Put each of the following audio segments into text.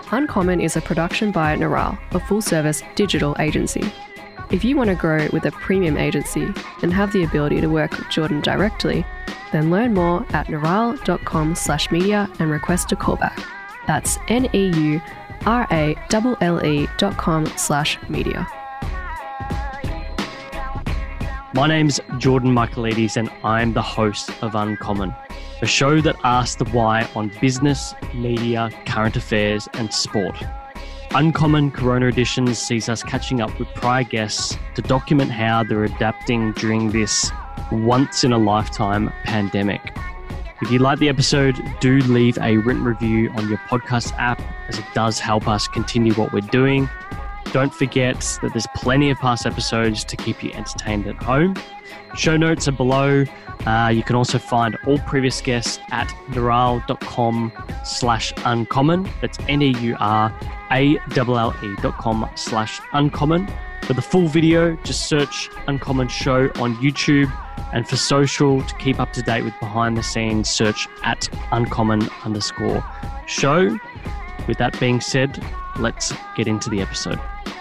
Uncommon is a production by Neural, a full-service digital agency. If you want to grow with a premium agency and have the ability to work with Jordan directly, then learn more at neural.com/media and request a callback. That's neuralle.com/media. My name's Jordan Michaelides and I'm the host of Uncommon, a show that asks the why on business, media, current affairs and sport. Uncommon Corona Editions sees us catching up with prior guests to document how they're adapting during this once-in-a-lifetime pandemic. If you like the episode, do leave a written review on your podcast app, as it does help us continue what we're doing. Don't forget that there's plenty of past episodes to keep you entertained at home. Show notes are below. You can also find all previous guests at neural.com/uncommon. That's neuralle.com/uncommon. For the full video, just search Uncommon Show on YouTube. And for social, to keep up to date with behind the scenes, search at uncommon_show. With that being said, let's get into the episode.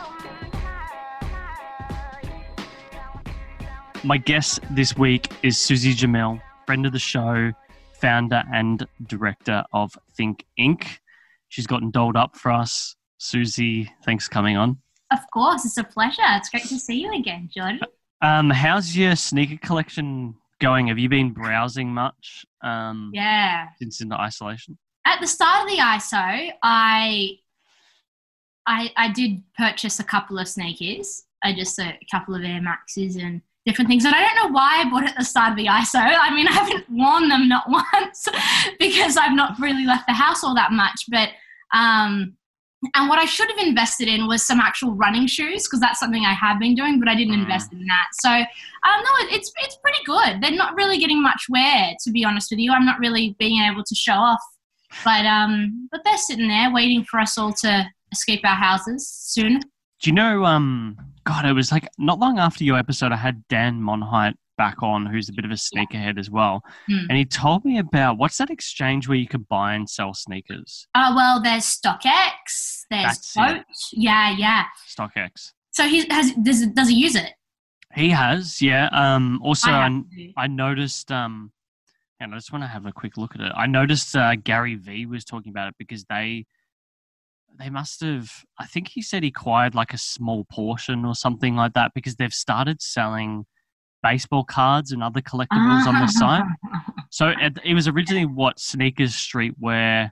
My guest this week is Susie Jamel, friend of the show, founder and director of Think Inc. She's gotten dolled up for us. Susie, thanks for coming on. Of course, it's a pleasure. It's great to see you again, Jordan. How's your sneaker collection going? Have you been browsing much? Since into isolation? At the start of the ISO, I did purchase a couple of sneakers, just a couple of Air Maxes and different things. And I don't know why I bought it at the start of the ISO. I mean, I haven't worn them not once because I've not really left the house all that much. But and what I should have invested in was some actual running shoes, because that's something I have been doing, but I didn't invest in that. So no, it's pretty good. They're not really getting much wear, to be honest with you. I'm not really being able to show off, but they're sitting there waiting for us all to escape our houses soon. Do you know, God, it was like not long after your episode, I had Dan Monheit back on, who's a bit of a sneakerhead as well. And he told me about, what's that exchange where you could buy and sell sneakers? Well, there's StockX, there's Quote. Yeah. StockX. So does he use it? He has, yeah. Also, I noticed, and I just want to have a quick look at it. I noticed Gary Vee was talking about it because they must have, I think he said he acquired like a small portion or something like that, because they've started selling baseball cards and other collectibles on the site. So it was originally sneakers, streetwear.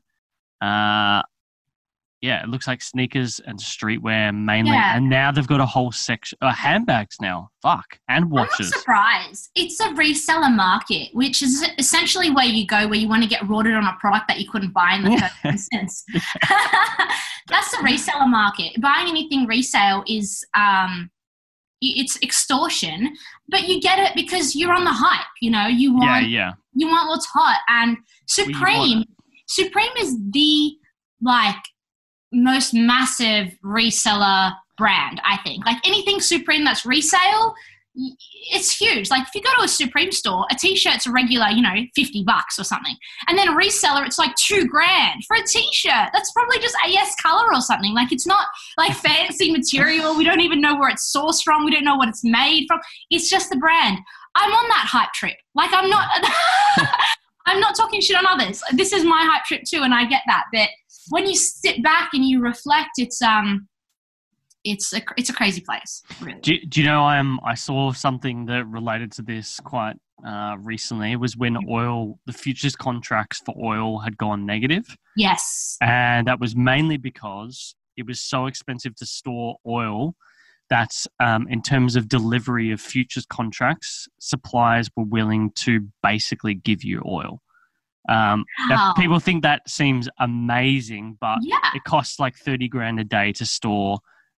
It looks like sneakers and streetwear mainly. Yeah. And now they've got a whole section, handbags now. And watches. I'm not surprised. It's a reseller market, which is essentially where you go where you want to get rorted on a product that you couldn't buy in the first instance. That's the reseller market. Buying anything resale is it's extortion, but you get it because you're on the hype. You know, you want what's hot. And Supreme is the most massive reseller brand, I think. Like anything Supreme that's resale, it's huge. Like if you go to a Supreme store, a t-shirt's a regular, $50 or something. And then a reseller, it's like $2,000 for a t-shirt. That's probably just AS color or something. Like it's not like fancy material. We don't even know where it's sourced from. We don't know what it's made from. It's just the brand. I'm on that hype trip. Like I'm not, I'm not talking shit on others. This is my hype trip too. And I get that. But when you sit back and you reflect, it's a crazy place. Really. Do you know I saw something that related to this quite recently. It was when the futures contracts for oil had gone negative. Yes. And that was mainly because it was so expensive to store oil that in terms of delivery of futures contracts, suppliers were willing to basically give you oil. Now people think that seems amazing, but it costs like $30,000 a day to store,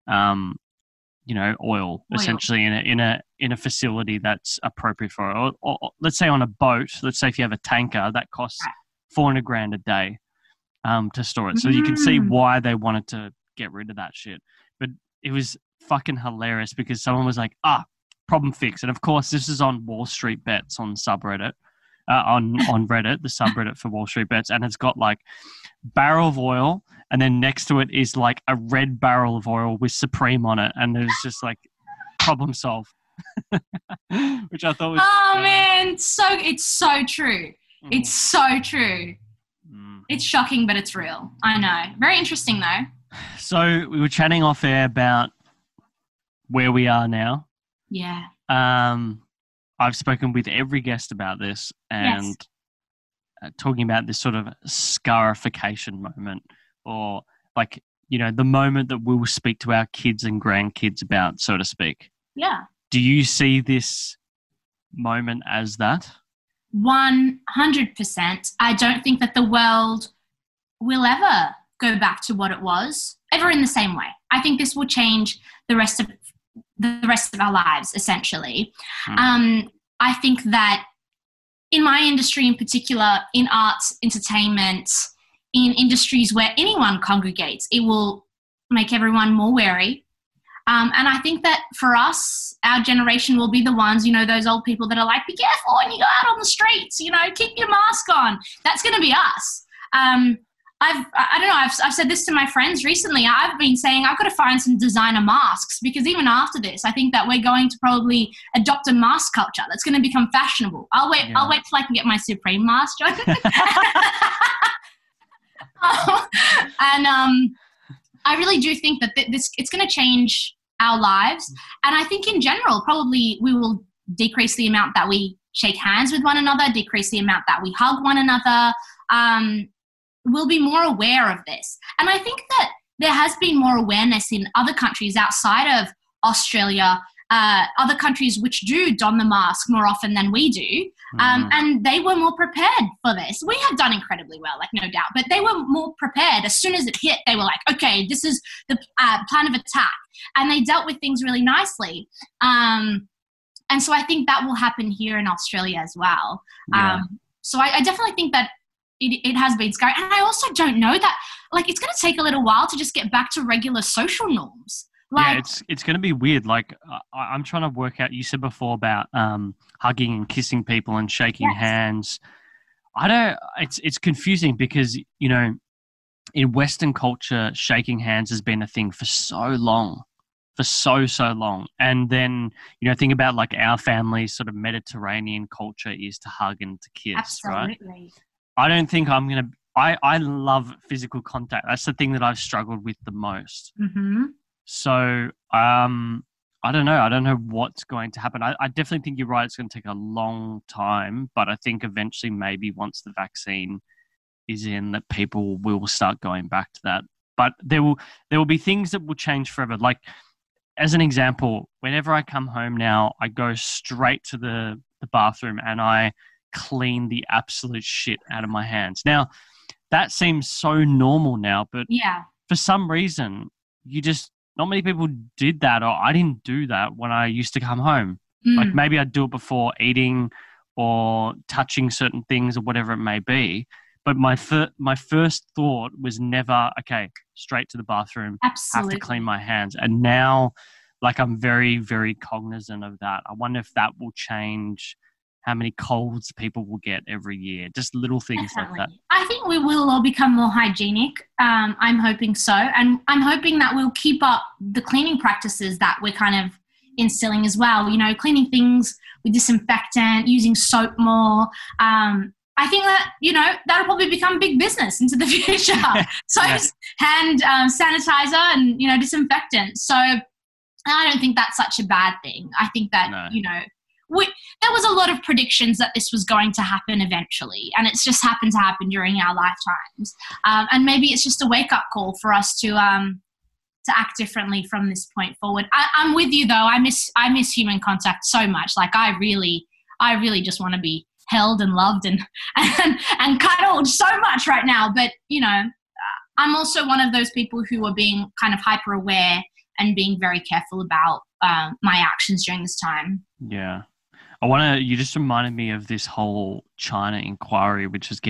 oil essentially in a facility that's appropriate for it. Or let's say on a boat, let's say if you have a tanker, that costs $400,000 a day to store it. So you can see why they wanted to get rid of that shit. But it was fucking hilarious because someone was like, problem fixed. And of course, this is on Wall Street Bets on subreddit. on Reddit, the subreddit for Wall Street Bets, and it's got like barrel of oil, and then next to it is like a red barrel of oil with Supreme on it, and there's just like problem solved, which I thought was. Oh man, it's so true. It's so true. It's shocking, but it's real. I know. Very interesting though. So we were chatting off air about where we are now. Yeah. I've spoken with every guest about this and talking about this sort of scarification moment, or like, you know, the moment that we will speak to our kids and grandkids about, so to speak. Yeah. Do you see this moment as that? 100%. I don't think that the world will ever go back to what it was, ever in the same way. I think this will change the rest of our lives, essentially. I think that in my industry in particular, in arts, entertainment, in industries where anyone congregates, it will make everyone more wary. And I think that for us, our generation will be the ones, you know, those old people that are like, be careful when you go out on the streets, you know, keep your mask on. That's going to be us. I don't know, I've said this to my friends recently. I've been saying I've got to find some designer masks, because even after this, I think that we're going to probably adopt a mask culture that's going to become fashionable. I'll wait till I can get my Supreme mask, John. I really do think that it's going to change our lives. And I think in general, probably we will decrease the amount that we shake hands with one another, decrease the amount that we hug one another. We'll be more aware of this. And I think that there has been more awareness in other countries outside of Australia, other countries which do don the mask more often than we do. And they were more prepared for this. We have done incredibly well, like no doubt, but they were more prepared. As soon as it hit, they were like, okay, this is the plan of attack. And they dealt with things really nicely. And so I think that will happen here in Australia as well. So I definitely think that it has been scary. And I also don't know that, like, it's going to take a little while to just get back to regular social norms. Like, yeah, it's going to be weird. Like, I'm trying to work out, you said before about hugging and kissing people and shaking hands. It's confusing because, you know, in Western culture, shaking hands has been a thing for so long. So long. And then, you know, think about like our family's sort of Mediterranean culture is to hug and to kiss. Absolutely. Right? I don't think I'm going to, I love physical contact. That's the thing that I've struggled with the most. So, I don't know. I don't know what's going to happen. I definitely think you're right. It's going to take a long time, but I think eventually maybe once the vaccine is in, that people will start going back to that. But there will be things that will change forever. Like, as an example, whenever I come home now, I go straight to the bathroom and I clean the absolute shit out of my hands. Now, that seems so normal now, but for some reason, not many people did that, or I didn't do that when I used to come home. Like, maybe I'd do it before eating or touching certain things or whatever it may be. But my first thought was never, okay, straight to the bathroom, have to clean my hands. And now, like, I'm very, very cognizant of that. I wonder if that will change how many colds people will get every year. Just little things like that. I think we will all become more hygienic. I'm hoping so. And I'm hoping that we'll keep up the cleaning practices that we're kind of instilling as well. You know, cleaning things with disinfectant, using soap more. I think that, you know, that'll probably become big business into the future. So hand sanitizer and, you know, disinfectant. So I don't think that's such a bad thing. I think that, you know, there was a lot of predictions that this was going to happen eventually, and it's just happened to happen during our lifetimes. And maybe it's just a wake-up call for us to act differently from this point forward. I'm with you though. I miss human contact so much. Like, I really just want to be held and loved and cuddled so much right now. But, you know, I'm also one of those people who are being kind of hyper aware and being very careful about my actions during this time. Yeah. You just reminded me of this whole China inquiry, which is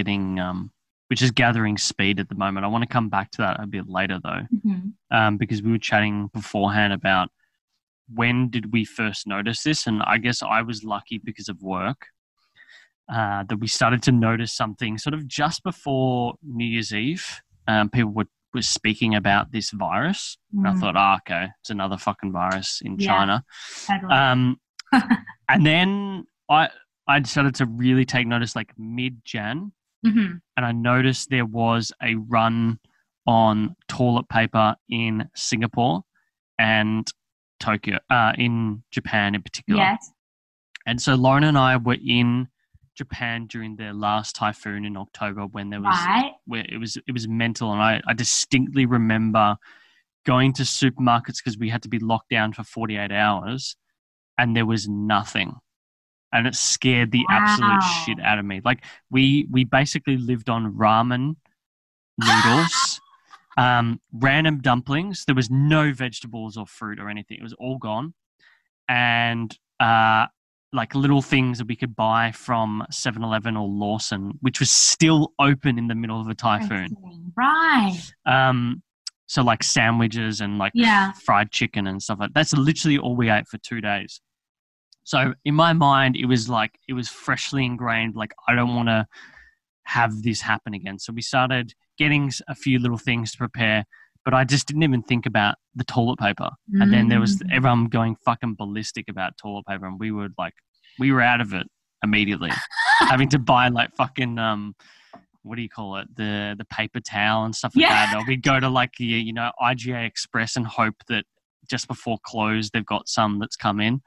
gathering speed at the moment. I want to come back to that a bit later though, because we were chatting beforehand about when did we first notice this? And I guess I was lucky because of work. that we started to notice something sort of just before New Year's Eve. People were speaking about this virus. And I thought, okay, it's another fucking virus in China. Totally. And then I started to really take notice like mid-Jan. And I noticed there was a run on toilet paper in Singapore and Tokyo, in Japan in particular. Yes. And so Lauren and I were in Japan during their last typhoon in October when there was where it was mental, and I distinctly remember going to supermarkets because we had to be locked down for 48 hours and there was nothing. And it scared the absolute shit out of me. Like we basically lived on ramen noodles, random dumplings. There was no vegetables or fruit or anything. It was all gone. And like little things that we could buy from 7-Eleven or Lawson, which was still open in the middle of a typhoon. Right. So like sandwiches and like fried chicken and stuff like that. That's literally all we ate for 2 days. So in my mind, it was freshly ingrained. Like, I don't want to have this happen again. So we started getting a few little things to prepare, but I just didn't even think about the toilet paper. And then there was everyone going fucking ballistic about toilet paper. And we were out of it immediately, having to buy like fucking, what do you call it? The paper towel and stuff like that. Or we'd go to like, IGA Express and hope that just before close, they've got some that's come in.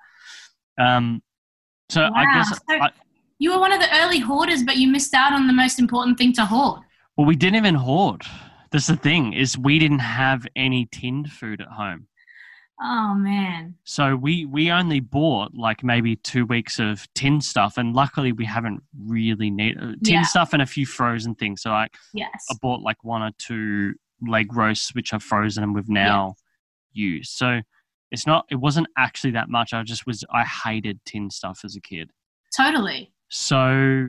So I guess you were one of the early hoarders, but you missed out on the most important thing to hoard. Well, we didn't even hoard. That's the thing, is we didn't have any tinned food at home. Oh man. So we only bought like maybe 2 weeks of tinned stuff, and luckily we haven't really needed tinned stuff and a few frozen things. So I bought like 1 or 2 leg roasts which are frozen and we've now used. So it wasn't actually that much. I hated tinned stuff as a kid. Totally. So,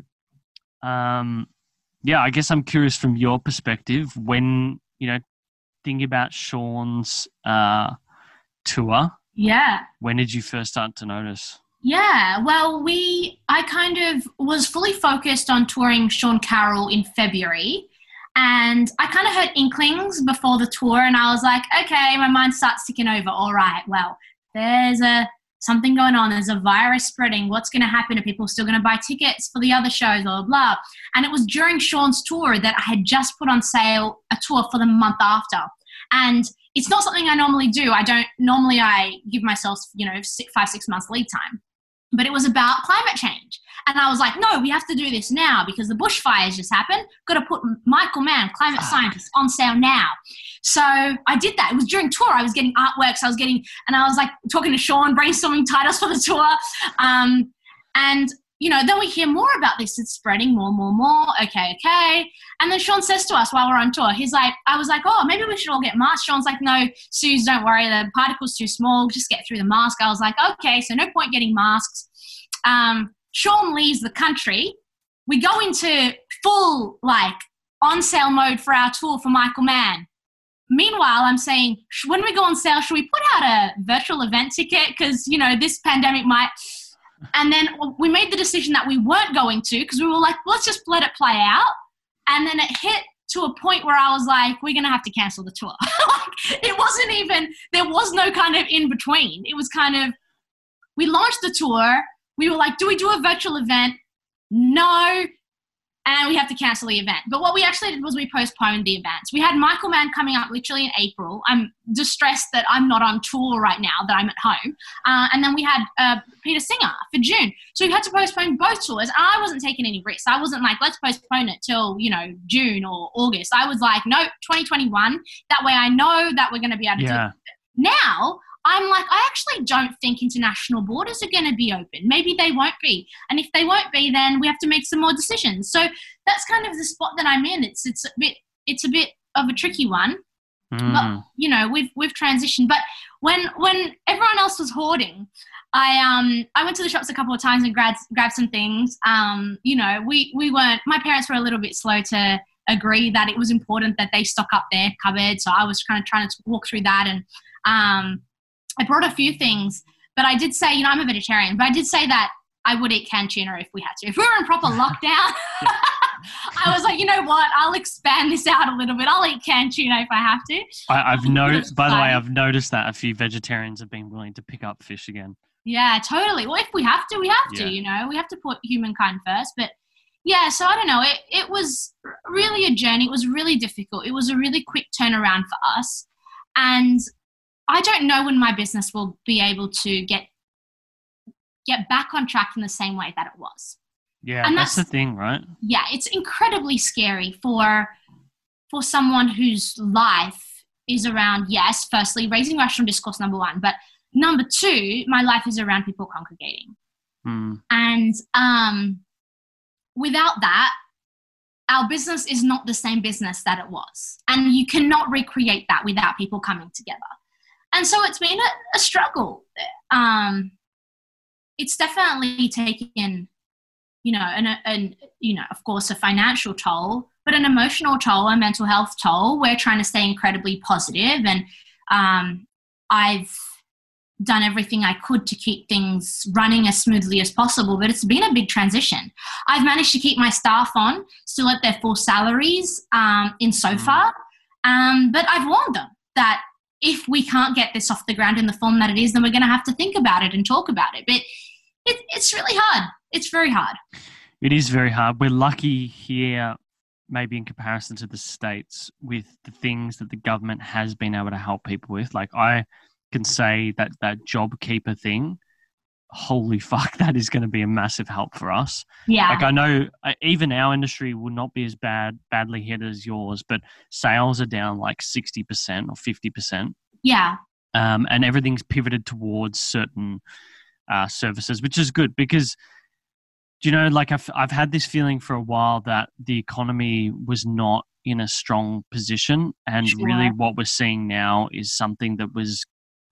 I guess I'm curious from your perspective when, thinking about Sean's tour. Yeah. When did you first start to notice? Yeah, well, I kind of was fully focused on touring Sean Carroll in February. And I kind of heard inklings before the tour, and I was like, okay, my mind starts ticking over. All right, well, there's something going on. There's a virus spreading. What's going to happen? Are people still going to buy tickets for the other shows, blah, blah, blah. And it was during Sean's tour that I had just put on sale a tour for the month after. And it's not something I normally do. I give myself, 5-6 months lead time. But it was about climate change. And I was like, no, we have to do this now because the bushfires just happened. Got to put Michael Mann, climate scientist, on sale now. So I did that. It was during tour. I was getting artworks. And I was like talking to Sean, brainstorming titles for the tour. And then we hear more about this. It's spreading more. Okay. And then Sean says to us while we're on tour, I was like, oh, maybe we should all get masks. Sean's like, no, Suze, don't worry. The particle's too small. Just get through the mask. I was like, okay, so no point getting masks. Sean leaves the country. We go into full, on sale mode for our tour for Michael Mann. Meanwhile, I'm saying, when we go on sale, should we put out a virtual event ticket? Because, this pandemic might... And then we made the decision that we weren't going to, because we were like, let's just let it play out. And then it hit to a point where I was like, we're going to have to cancel the tour. It wasn't even, there was no kind of in between. It was kind of, we launched the tour. We were like, do we do a virtual event? No. And we have to cancel the event. But what we actually did was we postponed the events. We had Michael Mann coming up literally in April. I'm distressed that I'm not on tour right now, that I'm at home. And then we had Peter Singer for June. So we had to postpone both tours. And I wasn't taking any risks. I wasn't like, let's postpone it till, June or August. I was like, no, 2021. That way I know that we're going to be able to do it. Now, I'm like, I actually don't think international borders are going to be open. Maybe they won't be. And if they won't be, then we have to make some more decisions. So that's kind of the spot that I'm in. It's a bit of a tricky one. But, we've transitioned. But when everyone else was hoarding, I went to the shops a couple of times and grabbed some things. We weren't, my parents were a little bit slow to agree that it was important that they stock up their cupboard. So I was kind of trying to walk through that, and I brought a few things, but I did say, I'm a vegetarian, but I did say that I would eat canned tuna if we had to. If we were in proper lockdown, I was like, you know what? I'll expand this out a little bit. I'll eat canned tuna if I have to. I've noticed, by the way, I've noticed that a few vegetarians have been willing to pick up fish again. Yeah, totally. Well, if we have to, we have to, you know. We have to put humankind first. But yeah, so I don't know. It was really a journey. It was really difficult. It was a really quick turnaround for us. And I don't know when my business will be able to get back on track in the same way that it was. Yeah, and that's the thing, right? Yeah, it's incredibly scary for someone whose life is around, yes, firstly, raising rational discourse, number one. But number two, my life is around people congregating. And without that, our business is not the same business that it was. And you cannot recreate that without people coming together. And so it's been a struggle. It's definitely taken, you know, and you know, of course, a financial toll, but an emotional toll, a mental health toll. We're trying to stay incredibly positive, and I've done everything I could to keep things running as smoothly as possible, but it's been a big transition. I've managed to keep my staff on, still at their full salaries in so far, but I've warned them that if we can't get this off the ground in the form that it is, then we're going to have to think about it and talk about it. But it's really hard. It's very hard. It is very hard. We're lucky here, maybe in comparison to the States, with the things that the government has been able to help people with. Like, I can say that JobKeeper thing, holy fuck, that is going to be a massive help for us. Yeah. Like, I know even our industry will not be as badly hit as yours, but sales are down like 60% or 50%. Yeah. And everything's pivoted towards certain services, which is good because, you know, like I've had this feeling for a while that the economy was not in a strong position, and really what we're seeing now is something that was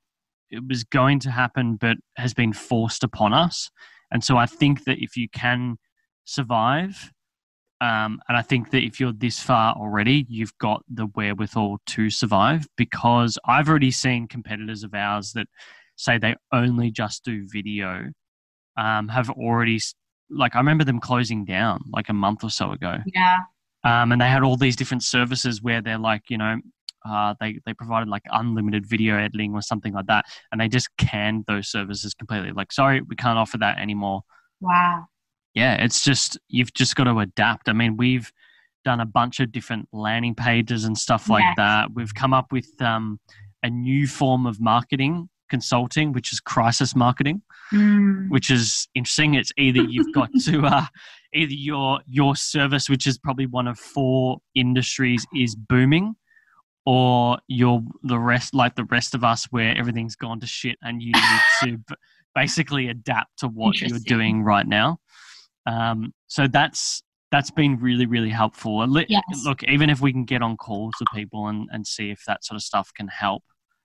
going to happen but has been forced upon us. And so I think that if you can survive, and I think that if you're this far already, you've got the wherewithal to survive, because I've already seen competitors of ours that say they only just do video, have already, like, I remember them closing down like a month or so ago. Yeah. And they had all these different services where they're like, you know, they provided like unlimited video editing or something like that, and they just canned those services completely. Like, sorry, we can't offer that anymore. Wow. Yeah, it's just, you've just got to adapt. I mean, we've done a bunch of different landing pages and stuff like that. We've come up with a new form of marketing consulting, which is crisis marketing, which is interesting. It's either you've got to either your service, which is probably one of 4 industries, is booming, or the rest of us, where everything's gone to shit and you need to basically adapt to what you're doing right now. So that's been really, really helpful. Yes. Look, even if we can get on calls with people and see if that sort of stuff can help,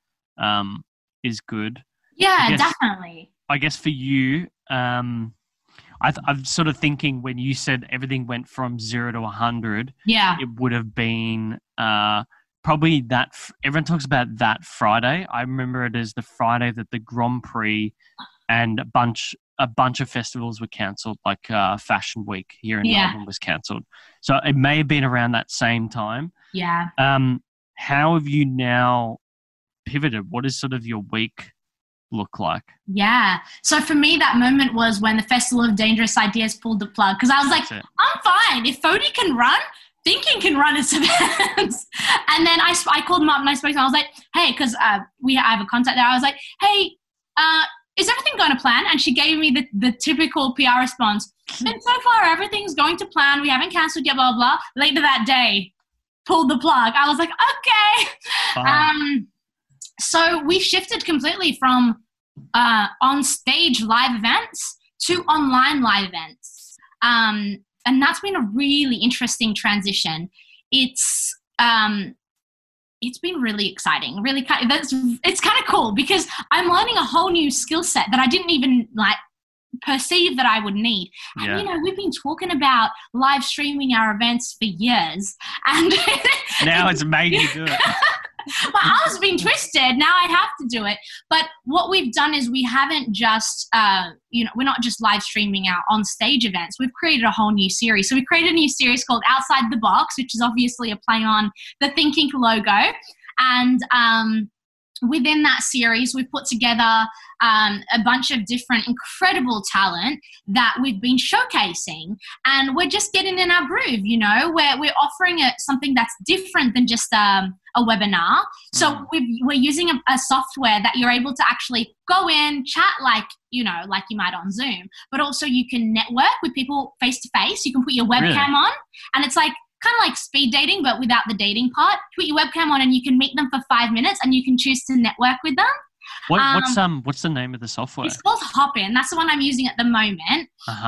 is good. Yeah, definitely. I guess for you, I'm sort of thinking when you said everything went from 0 to 100, it would have been probably that. Everyone talks about that Friday. I remember it as the Friday that the Grand Prix and a bunch of festivals were cancelled, like Fashion Week here in Melbourne was cancelled. So it may have been around that same time. Yeah. How have you now pivoted? What does sort of your week look like? Yeah. So for me, that moment was when the Festival of Dangerous Ideas pulled the plug, because I was like, I'm fine. If Fody can run, Thinking can run its events. And then I called them up and I spoke to them. I was like, hey, because I have a contact there. I was like, hey, is everything going to plan? And she gave me the typical PR response. And so far, everything's going to plan. We haven't cancelled yet, blah, blah, blah. Later that day, pulled the plug. I was like, okay. So we shifted completely from on-stage live events to online live events. And that's been a really interesting transition. It's been really exciting. It's kind of cool because I'm learning a whole new skill set that I didn't even perceive that I would need. And we've been talking about live streaming our events for years, and now it's made you do it. My arm's been twisted. Now I have to do it. But what we've done is we haven't just, we're not just live streaming our on stage events. We've created a whole new series. So we created a new series called Outside the Box, which is obviously a play on the Think Inc. logo. And within that series, we've put together a bunch of different incredible talent that we've been showcasing, and we're just getting in our groove, we're offering something that's different than just a webinar. So we're using a software that you're able to actually go in, chat like you might on Zoom, but also you can network with people face to face. You can put your webcam on, and it's like kind of like speed dating, but without the dating part. Put your webcam on and you can meet them for 5 minutes and you can choose to network with them. What's the name of the software? It's called Hopin. That's the one I'm using at the moment.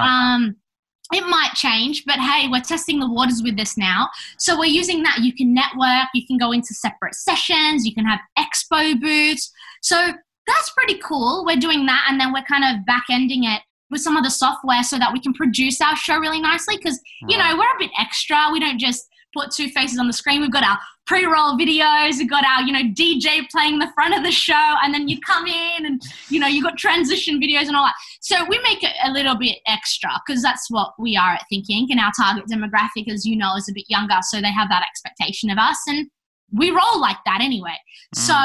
It might change, but hey, we're testing the waters with this now. So we're using that. You can network, you can go into separate sessions, you can have expo booths. So that's pretty cool. We're doing that, and then we're kind of back-ending it with some of the software so that we can produce our show really nicely, because, we're a bit extra. We don't just put two faces on the screen. We've got our pre-roll videos. We've got our, DJ playing the front of the show, and then you come in and, you've got transition videos and all that. So we make it a little bit extra because that's what we are at Think Inc. And our target demographic, as you know, is a bit younger. So they have that expectation of us, and we roll like that anyway. So,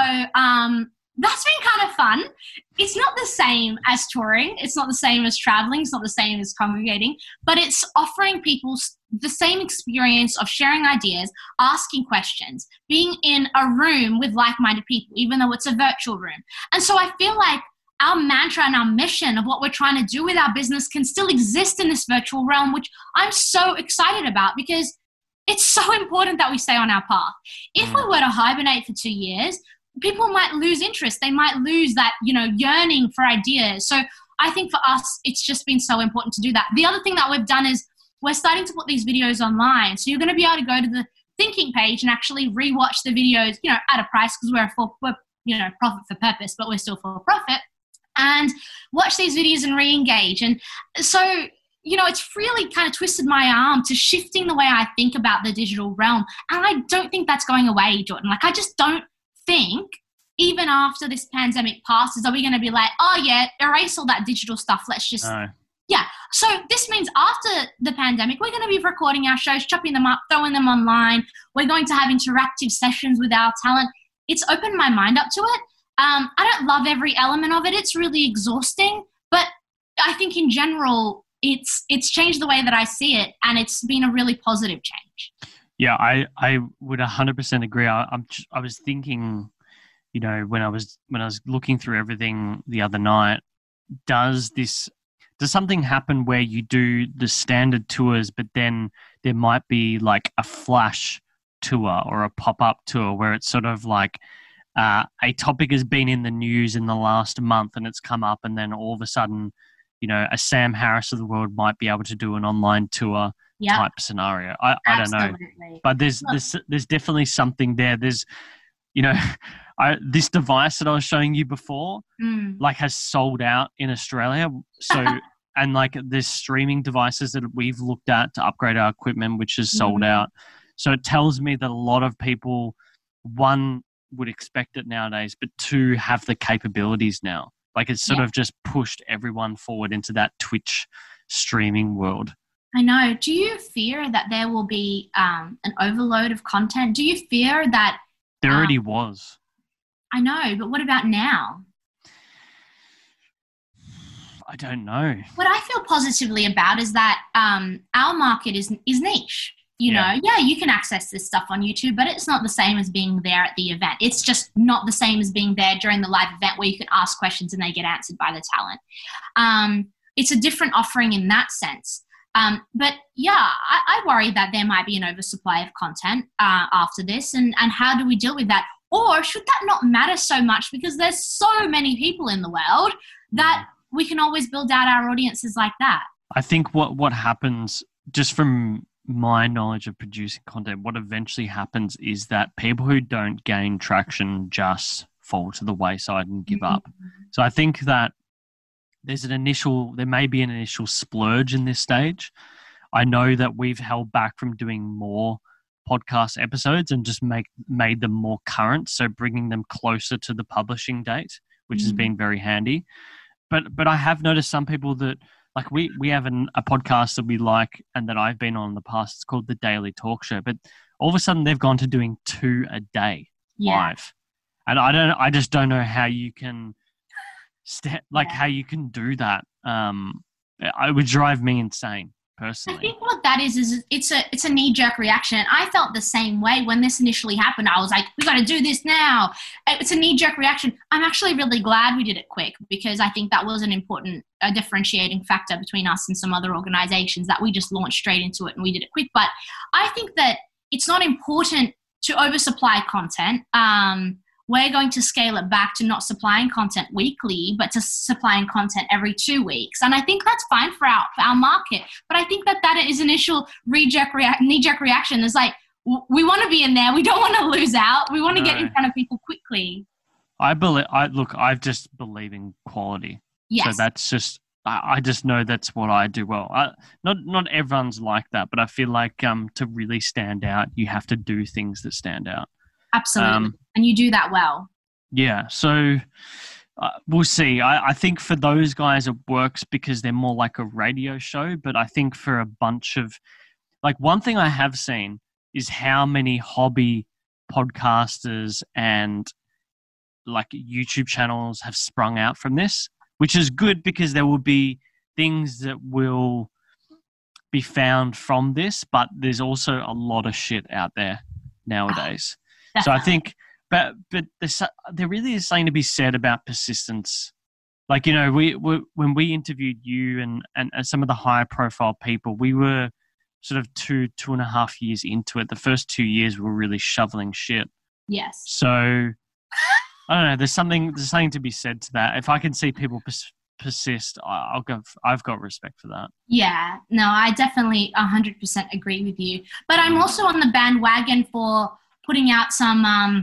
that's been kind of fun. It's not the same as touring. It's not the same as traveling. It's not the same as congregating, but it's offering people the same experience of sharing ideas, asking questions, being in a room with like-minded people, even though it's a virtual room. And so I feel like our mantra and our mission of what we're trying to do with our business can still exist in this virtual realm, which I'm so excited about, because it's so important that we stay on our path. If we were to hibernate for 2 years, people might lose interest. They might lose that, yearning for ideas. So I think for us, it's just been so important to do that. The other thing that we've done is we're starting to put these videos online. So you're going to be able to go to the Think Inc. page and actually rewatch the videos, at a price, because we're profit for purpose, but we're still for profit, and watch these videos and re-engage. And so, it's really kind of twisted my arm to shifting the way I think about the digital realm. And I don't think that's going away, Jordan. Like, I just don't think even after this pandemic passes, are we going to be like, oh yeah, erase all that digital stuff. Let's just, yeah. So this means after the pandemic, we're going to be recording our shows, chopping them up, throwing them online. We're going to have interactive sessions with our talent. It's opened my mind up to it. I don't love every element of it. It's really exhausting, but I think in general, it's changed the way that I see it, and it's been a really positive change. Yeah, I would 100% agree. I was thinking, when I was looking through everything the other night, does something happen where you do the standard tours, but then there might be like a flash tour or a pop-up tour where it's sort of like a topic has been in the news in the last month and it's come up, and then all of a sudden, a Sam Harris of the world might be able to do an online tour type scenario. I don't know, but there's definitely something there. There's, this device that I was showing you before, has sold out in Australia. So, and there's streaming devices that we've looked at to upgrade our equipment, which is sold out. So it tells me that a lot of people, one, would expect it nowadays, but two, have the capabilities now. It's sort of just pushed everyone forward into that Twitch streaming world. I know. Do you fear that there will be an overload of content? Do you fear that... There already was. I know, but what about now? I don't know. What I feel positively about is that our market is niche. You know, you can access this stuff on YouTube, but it's not the same as being there at the event. It's just not the same as being there during the live event where you can ask questions and they get answered by the talent. It's a different offering in that sense. But yeah, I worry that there might be an oversupply of content after this, and how do we deal with that? Or should that not matter so much, because there's so many people in the world that we can always build out our audiences like that? I think what happens, just from my knowledge of producing content, what eventually happens is that people who don't gain traction just fall to the wayside and give up. So I think that there may be an initial splurge in this stage. I know that we've held back from doing more podcast episodes and just made them more current. So bringing them closer to the publishing date, which has been very handy. But I have noticed some people that, like, we have a podcast that we like and that I've been on in the past. It's called The Daily Talk Show. But all of a sudden they've gone to doing 2 a day live. And I just don't know how you can how you can do that. It would drive me insane personally. I think what that is it's a knee-jerk reaction. I felt the same way when this initially happened. I was like, we got to do this now. It's a knee-jerk reaction. I'm actually really glad we did it quick, because I think that was an important differentiating factor between us and some other organizations, that we just launched straight into it and we did it quick. But I think that it's not important to oversupply content. We're going to scale it back to not supplying content weekly, but to supplying content every 2 weeks. And I think that's fine for our market. But I think that is initial knee-jerk reaction. Is like, we want to be in there. We don't want to lose out. We want to get in front of people quickly. I just believe in quality. Yes. So that's just, I just know that's what I do well. Not everyone's like that, but I feel like to really stand out, you have to do things that stand out. Absolutely. And you do that well. Yeah. So we'll see. I think for those guys, it works because they're more like a radio show. But I think for a bunch of, like, one thing I have seen is how many hobby podcasters and like YouTube channels have sprung out from this, which is good because there will be things that will be found from this, but there's also a lot of shit out there nowadays. So I think, but there really is something to be said about persistence. Like, you know, when we interviewed you and some of the higher profile people, we were sort of 2.5 years into it. The first 2 years we were really shoveling shit. Yes. So I don't know. There's something to be said to that. If I can see people persist, I've got respect for that. Yeah. No, I definitely 100% agree with you. But I'm also on the bandwagon for putting out some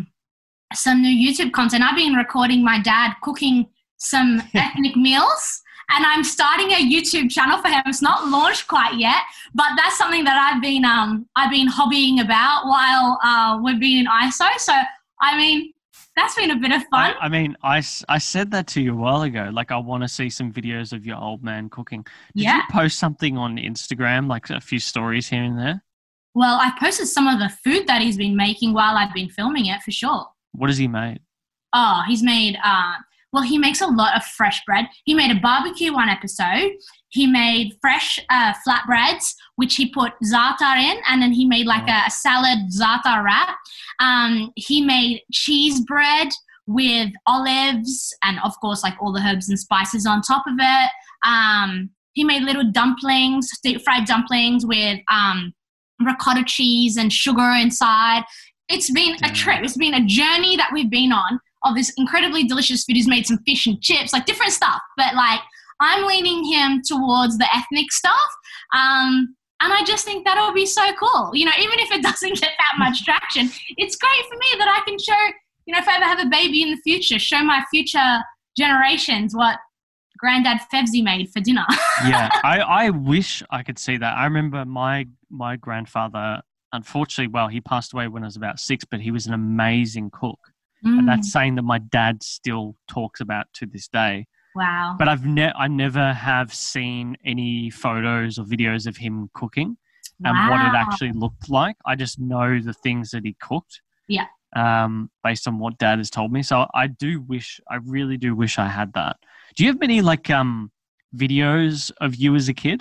new YouTube content. I've been recording my dad cooking some ethnic meals, and I'm starting a YouTube channel for him. It's not launched quite yet, but that's something that I've been hobbying about while we've been in ISO. So I mean, that's been a bit of fun. I said that to you a while ago. Like, I want to see some videos of your old man cooking. Did you post something on Instagram, like a few stories here and there? Well, I posted some of the food that he's been making while I've been filming it, for sure. What has he made? Oh, he's made, he makes a lot of fresh bread. He made a barbecue one episode. He made fresh flatbreads, which he put za'atar in, and then he made like a salad za'atar wrap. He made cheese bread with olives and, of course, like all the herbs and spices on top of it. He made little dumplings, deep-fried dumplings with ricotta cheese and sugar inside. It's been a trip. It's been a journey that we've been on of this incredibly delicious food. He's made some fish and chips, like different stuff. But like, I'm leaning him towards the ethnic stuff. And I just think that'll be so cool. You know, even if it doesn't get that much traction, it's great for me that I can show, you know, if I ever have a baby in the future, show my future generations what Granddad Fevzi made for dinner. Yeah, I wish I could see that. I remember my grandfather, unfortunately, well, he passed away when I was about 6, but he was an amazing cook. And that's saying that my dad still talks about to this day. Wow. But I never have seen any photos or videos of him cooking and what it actually looked like. I just know the things that he cooked. Yeah. Based on what Dad has told me. So I really do wish I had that. Do you have many like videos of you as a kid?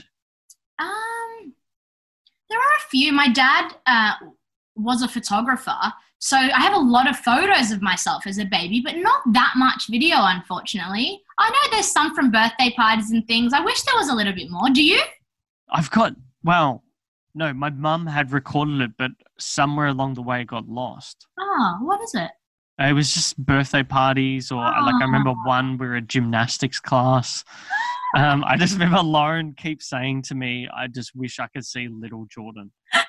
There are a few. My dad was a photographer, so I have a lot of photos of myself as a baby, but not that much video, unfortunately. I know there's some from birthday parties and things. I wish there was a little bit more. Do you? No, my mum had recorded it, but somewhere along the way it got lost. Oh, what is it? It was just birthday parties or I remember one, we were at gymnastics class. I just remember Lauren keeps saying to me, I just wish I could see little Jordan.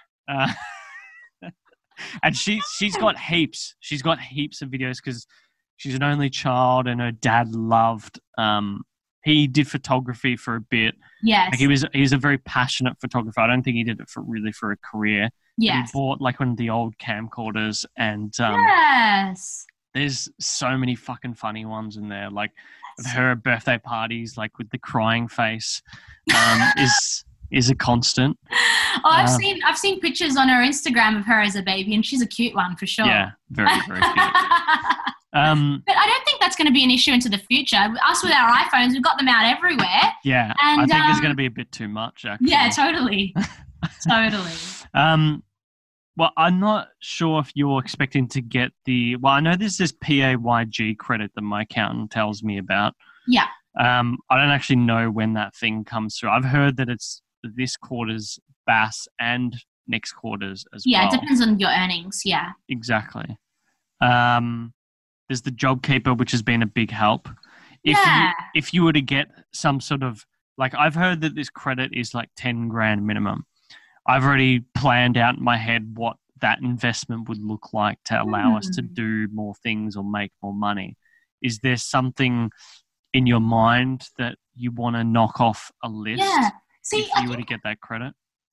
And she's got heaps. She's got heaps of videos because she's an only child and her dad loved he did photography for a bit. Yes. Like he was a very passionate photographer. I don't think he did it for a career. Yes. He bought like one of the old camcorders, and yes. there's so many fucking funny ones in there. Like her birthday parties, like with the crying face, is a constant. Oh, I've seen pictures on her Instagram of her as a baby, and she's a cute one for sure. Yeah, very, very cute. But I don't think that's going to be an issue into the future. Us with our iPhones, we've got them out everywhere. Yeah, and, I think there's going to be a bit too much, actually. Yeah, totally. Totally. Well, I'm not sure if you're expecting to get I know there's this PAYG credit that my accountant tells me about. Yeah. I don't actually know when that thing comes through. I've heard that it's this quarter's BAS and next quarter's as well. Yeah, it depends on your earnings. Yeah. Exactly. There's the JobKeeper, which has been a big help. If you were to get some sort of, like, I've heard that this credit is like 10 grand minimum. I've already planned out in my head what that investment would look like to allow us to do more things or make more money. Is there something in your mind that you want to knock off a list? Yeah. See, if you were to get that credit?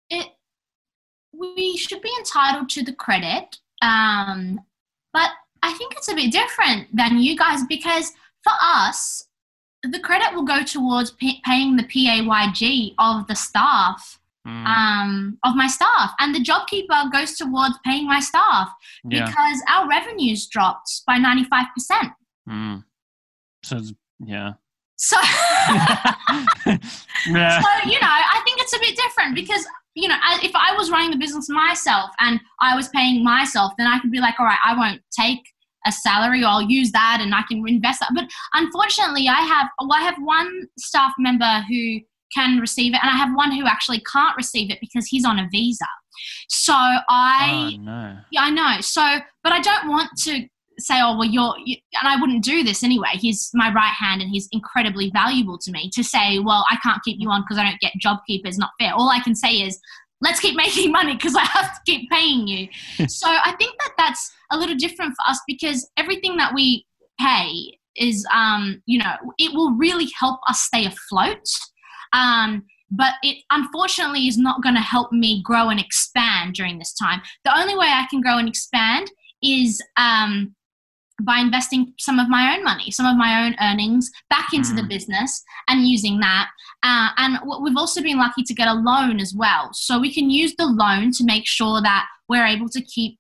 We should be entitled to the credit, but I think it's a bit different than you guys, because for us, the credit will go towards paying the PAYG of the staff, of my staff, and the JobKeeper goes towards paying my staff because our revenues dropped by 95%. So, yeah. So, yeah. So, I think it's a bit different because, if I was running the business myself and I was paying myself, then I could be like, all right, I won't take a salary, or I'll use that and I can invest that. But unfortunately, I have one staff member who can receive it, and I have one who actually can't receive it because he's on a visa. So Oh, no. Yeah, I know. So, but I don't want to say, oh, well, and I wouldn't do this anyway. He's my right hand and he's incredibly valuable to me. To say, well, I can't keep you on because I don't get JobKeeper is not fair. All I can say is, let's keep making money because I have to keep paying you. So I think that that's a little different for us, because everything that we pay is, it will really help us stay afloat. But it unfortunately is not going to help me grow and expand during this time. The only way I can grow and expand is by investing some of my own money, some of my own earnings back into the business and using that. And we've also been lucky to get a loan as well. So we can use the loan to make sure that we're able to keep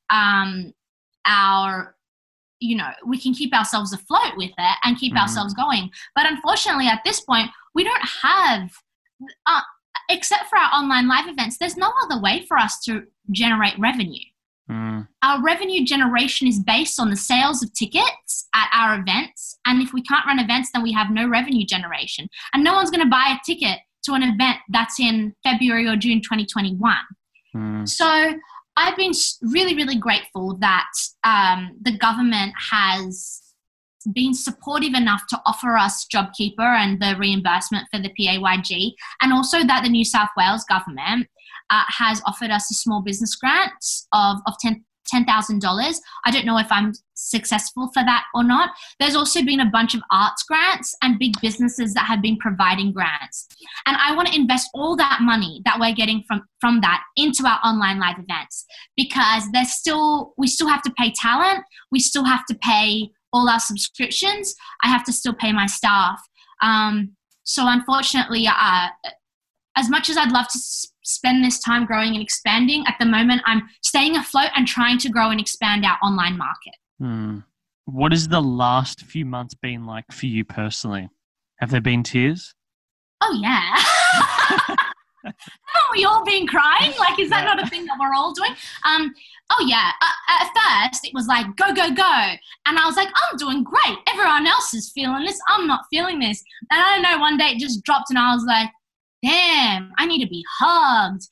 we can keep ourselves afloat with it and keep ourselves going. But unfortunately, at this point, we don't have, except for our online live events, there's no other way for us to generate revenue. Our revenue generation is based on the sales of tickets at our events. And if we can't run events, then we have no revenue generation. And no one's going to buy a ticket to an event that's in February or June 2021. So I've been really, really grateful that the government has been supportive enough to offer us JobKeeper and the reimbursement for the PAYG, and also that the New South Wales government has offered us a small business grant of $10,000. I don't know if I'm successful for that or not. There's also been a bunch of arts grants and big businesses that have been providing grants. And I want to invest all that money that we're getting from that into our online live events, because we still have to pay talent. We still have to pay all our subscriptions. I have to still pay my staff. So unfortunately, as much as I'd love to spend this time growing and expanding, at the moment I'm staying afloat and trying to grow and expand our online market. What has the last few months been like for you personally? Have there been tears? Oh, yeah. Haven't we all been crying? Like, is that not a thing that we're all doing? Oh, yeah. At first, it was like, go, go, go. And I was like, I'm doing great. Everyone else is feeling this. I'm not feeling this. And I don't know, one day it just dropped and I was like, damn, I need to be hugged.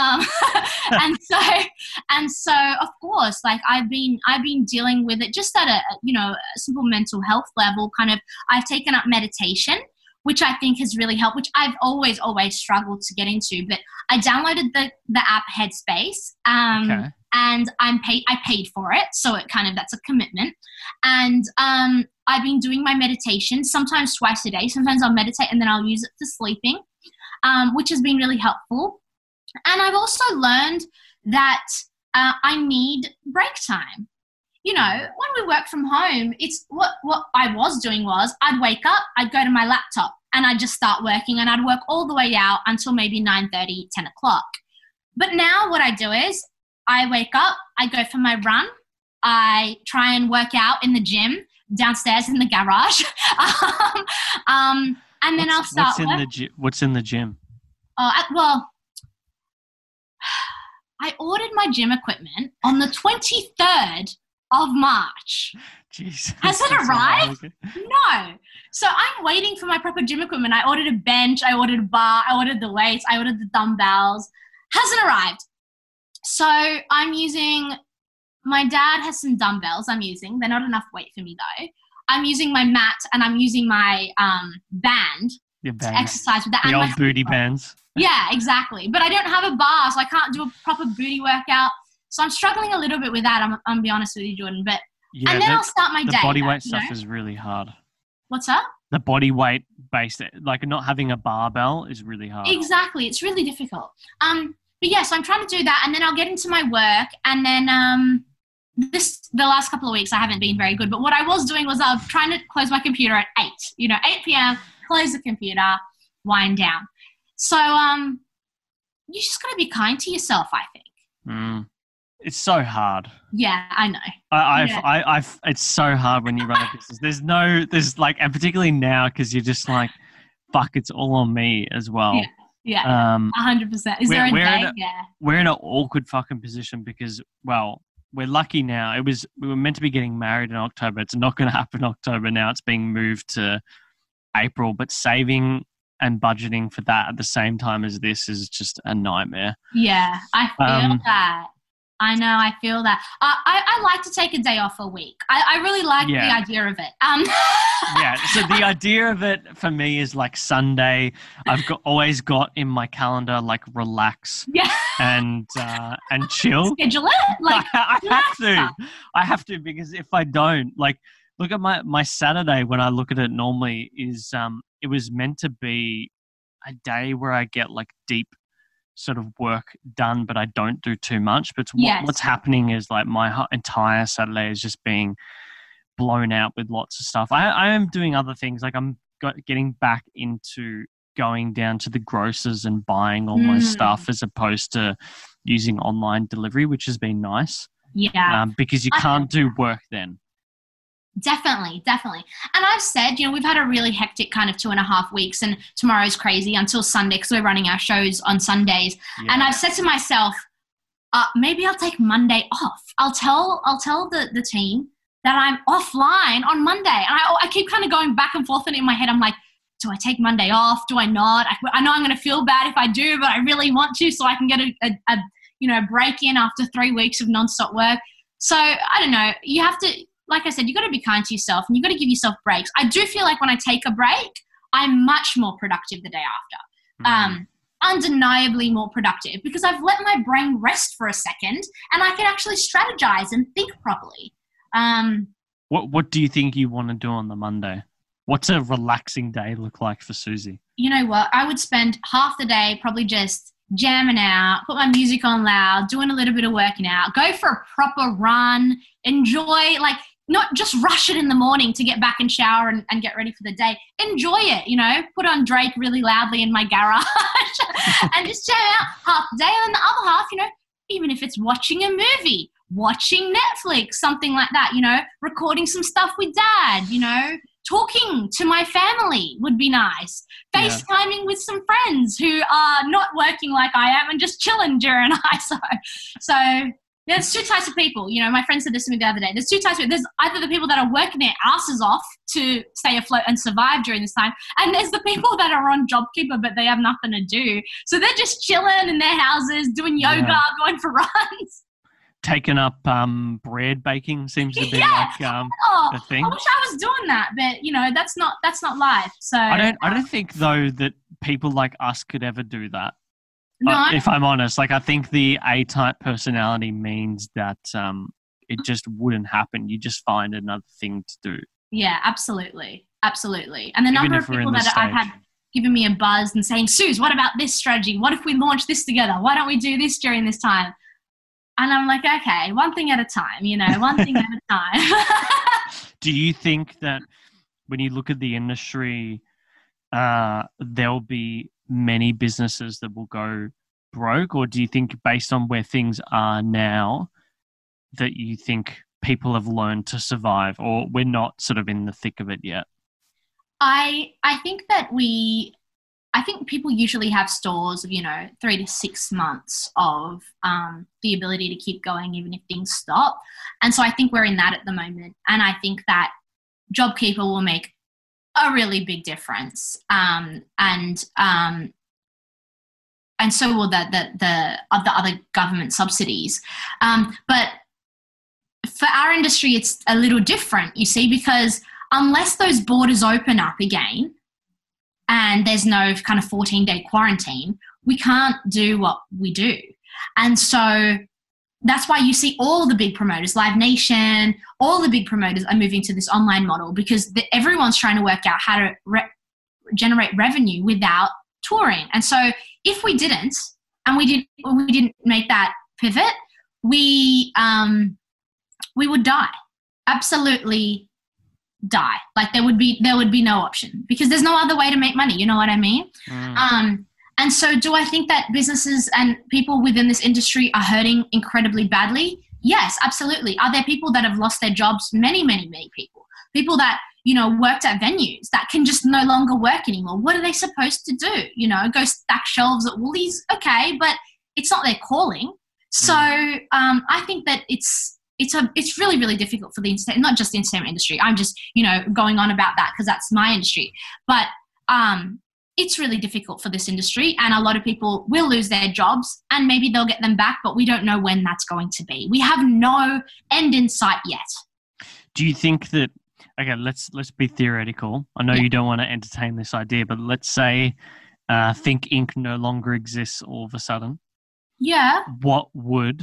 And so of course, like I've been dealing with it just at a simple mental health level. Kind of, I've taken up meditation, which I think has really helped, which I've always struggled to get into. But I downloaded the app Headspace, and I paid for it, so that's a commitment. And I've been doing my meditation, sometimes twice a day. Sometimes I'll meditate and then I'll use it for sleeping, which has been really helpful. And I've also learned that I need break time. You know, when we work from home, it's what I was doing was I'd wake up, I'd go to my laptop and I'd just start working, and I'd work all the way out until maybe 9:30, 10 o'clock. But now what I do is I wake up, I go for my run, I try and work out in the gym downstairs in the garage. And then I'll start What's in the gym? Well, I ordered my gym equipment on the 23rd of March. Jeez. Has it arrived? No. So I'm waiting for my proper gym equipment. I ordered a bench, I ordered a bar, I ordered the weights, I ordered the dumbbells. Hasn't arrived. So I'm using, my dad has some dumbbells I'm using. They're not enough weight for me though. I'm using my mat and I'm using my band to exercise with that. The and old booty bands. Yeah, exactly. But I don't have a bar, so I can't do a proper booty workout. So I'm struggling a little bit with that, I'm be honest with you, Jordan. But yeah, and then I'll start my day. The body weight stuff is really hard. What's that? The body weight based, like not having a barbell is really hard. Exactly. It's really difficult. But yeah, so I'm trying to do that, and then I'll get into my work, and then the last couple of weeks I haven't been very good. But what I was doing was I was trying to close my computer at 8. 8 p.m., close the computer, wind down. So you just got to be kind to yourself, I think. It's so hard. Yeah, I know. It's so hard when you run a business. And particularly now, because you're just like, fuck, it's all on me as well. Yeah, 100%. Is there a day? We're in an awkward fucking position because, well, we're lucky now. We were meant to be getting married in October. It's not going to happen in October now. It's being moved to April, but saving and budgeting for that at the same time as this is just a nightmare. Yeah, I feel that. I know, I feel that. I like to take a day off a week. I really like the idea of it. Yeah, so the idea of it for me is like Sunday. I've always got in my calendar like relax and chill. Schedule it. Like I have to because if I don't, like, look at my Saturday when I look at it normally is it was meant to be a day where I get like deep sort of work done, but I don't do too much. But what's happening is like my entire Saturday is just being blown out with lots of stuff. I am doing other things. Like I'm getting back into going down to the grocers and buying all my stuff as opposed to using online delivery, which has been nice. Yeah. Because you can't do work then. Definitely. And I've said, we've had a really hectic kind of 2.5 weeks, and tomorrow's crazy until Sunday because we're running our shows on Sundays. Yeah. And I've said to myself, maybe I'll take Monday off. I'll tell the team that I'm offline on Monday. And I keep kind of going back and forth, and in my head I'm like, do I take Monday off? Do I not? I know I'm going to feel bad if I do, but I really want to so I can get a break in after 3 weeks of nonstop work. So I don't know. You have to, like I said, you got to be kind to yourself and you got to give yourself breaks. I do feel like when I take a break, I'm much more productive the day after. Undeniably more productive because I've let my brain rest for a second and I can actually strategize and think properly. What do you think you want to do on the Monday? What's a relaxing day look like for Susie? You know what? I would spend half the day probably just jamming out, put my music on loud, doing a little bit of working out, go for a proper run, enjoy, like not just rush it in the morning to get back and shower and get ready for the day. Enjoy it, put on Drake really loudly in my garage and just jam out half the day. And the other half, even if it's watching a movie, watching Netflix, something like that, recording some stuff with dad, talking to my family would be nice. FaceTiming with some friends who are not working like I am and just chilling during ISO. So there's two types of people. My friend said this to me the other day. There's two types of people. There's either the people that are working their asses off to stay afloat and survive during this time. And there's the people that are on JobKeeper, but they have nothing to do. So they're just chilling in their houses, doing yoga, going for runs. Taking up bread baking seems to be like a thing. I wish I was doing that, but that's not life. So I don't think though that people like us could ever do that. No. If I'm honest, like I think the A-type personality means that it just wouldn't happen. You just find another thing to do. Yeah, absolutely. Absolutely. And the Even number if of we're in people the that I've stage. had giving me a buzz and saying, Suze, what about this strategy? What if we launch this together? Why don't we do this during this time? And I'm like, okay, one thing at a time, one thing at a time. Do you think that when you look at the industry, there'll be many businesses that will go broke? Or do you think based on where things are now that you think people have learned to survive, or we're not sort of in the thick of it yet? I think that I think people usually have stores of, 3 to 6 months of the ability to keep going even if things stop. And so I think we're in that at the moment. And I think that JobKeeper will make a really big difference. And so will the other government subsidies. But for our industry, it's a little different, you see, because unless those borders open up again and there's no kind of 14-day quarantine, we can't do what we do. And so that's why you see all the big promoters, Live Nation, all the big promoters are moving to this online model because everyone's trying to work out how to generate revenue without touring. And so if we didn't, and we didn't make that pivot, we would die. Absolutely die. Like there would be no option because there's no other way to make money. You know what I mean? And so do I think that businesses and people within this industry are hurting incredibly badly? Yes, absolutely. Are there people that have lost their jobs? Many, many, many people. People that, worked at venues that can just no longer work anymore. What are they supposed to do? Go stack shelves at Woolies? Okay, but it's not their calling. So I think that it's really, really difficult for not just the entertainment industry. I'm just, going on about that because that's my industry. But it's really difficult for this industry, and a lot of people will lose their jobs and maybe they'll get them back, but we don't know when that's going to be. We have no end in sight yet. Do you think that, okay, let's be theoretical. I know you don't want to entertain this idea, but let's say Think Inc. no longer exists all of a sudden. Yeah. What would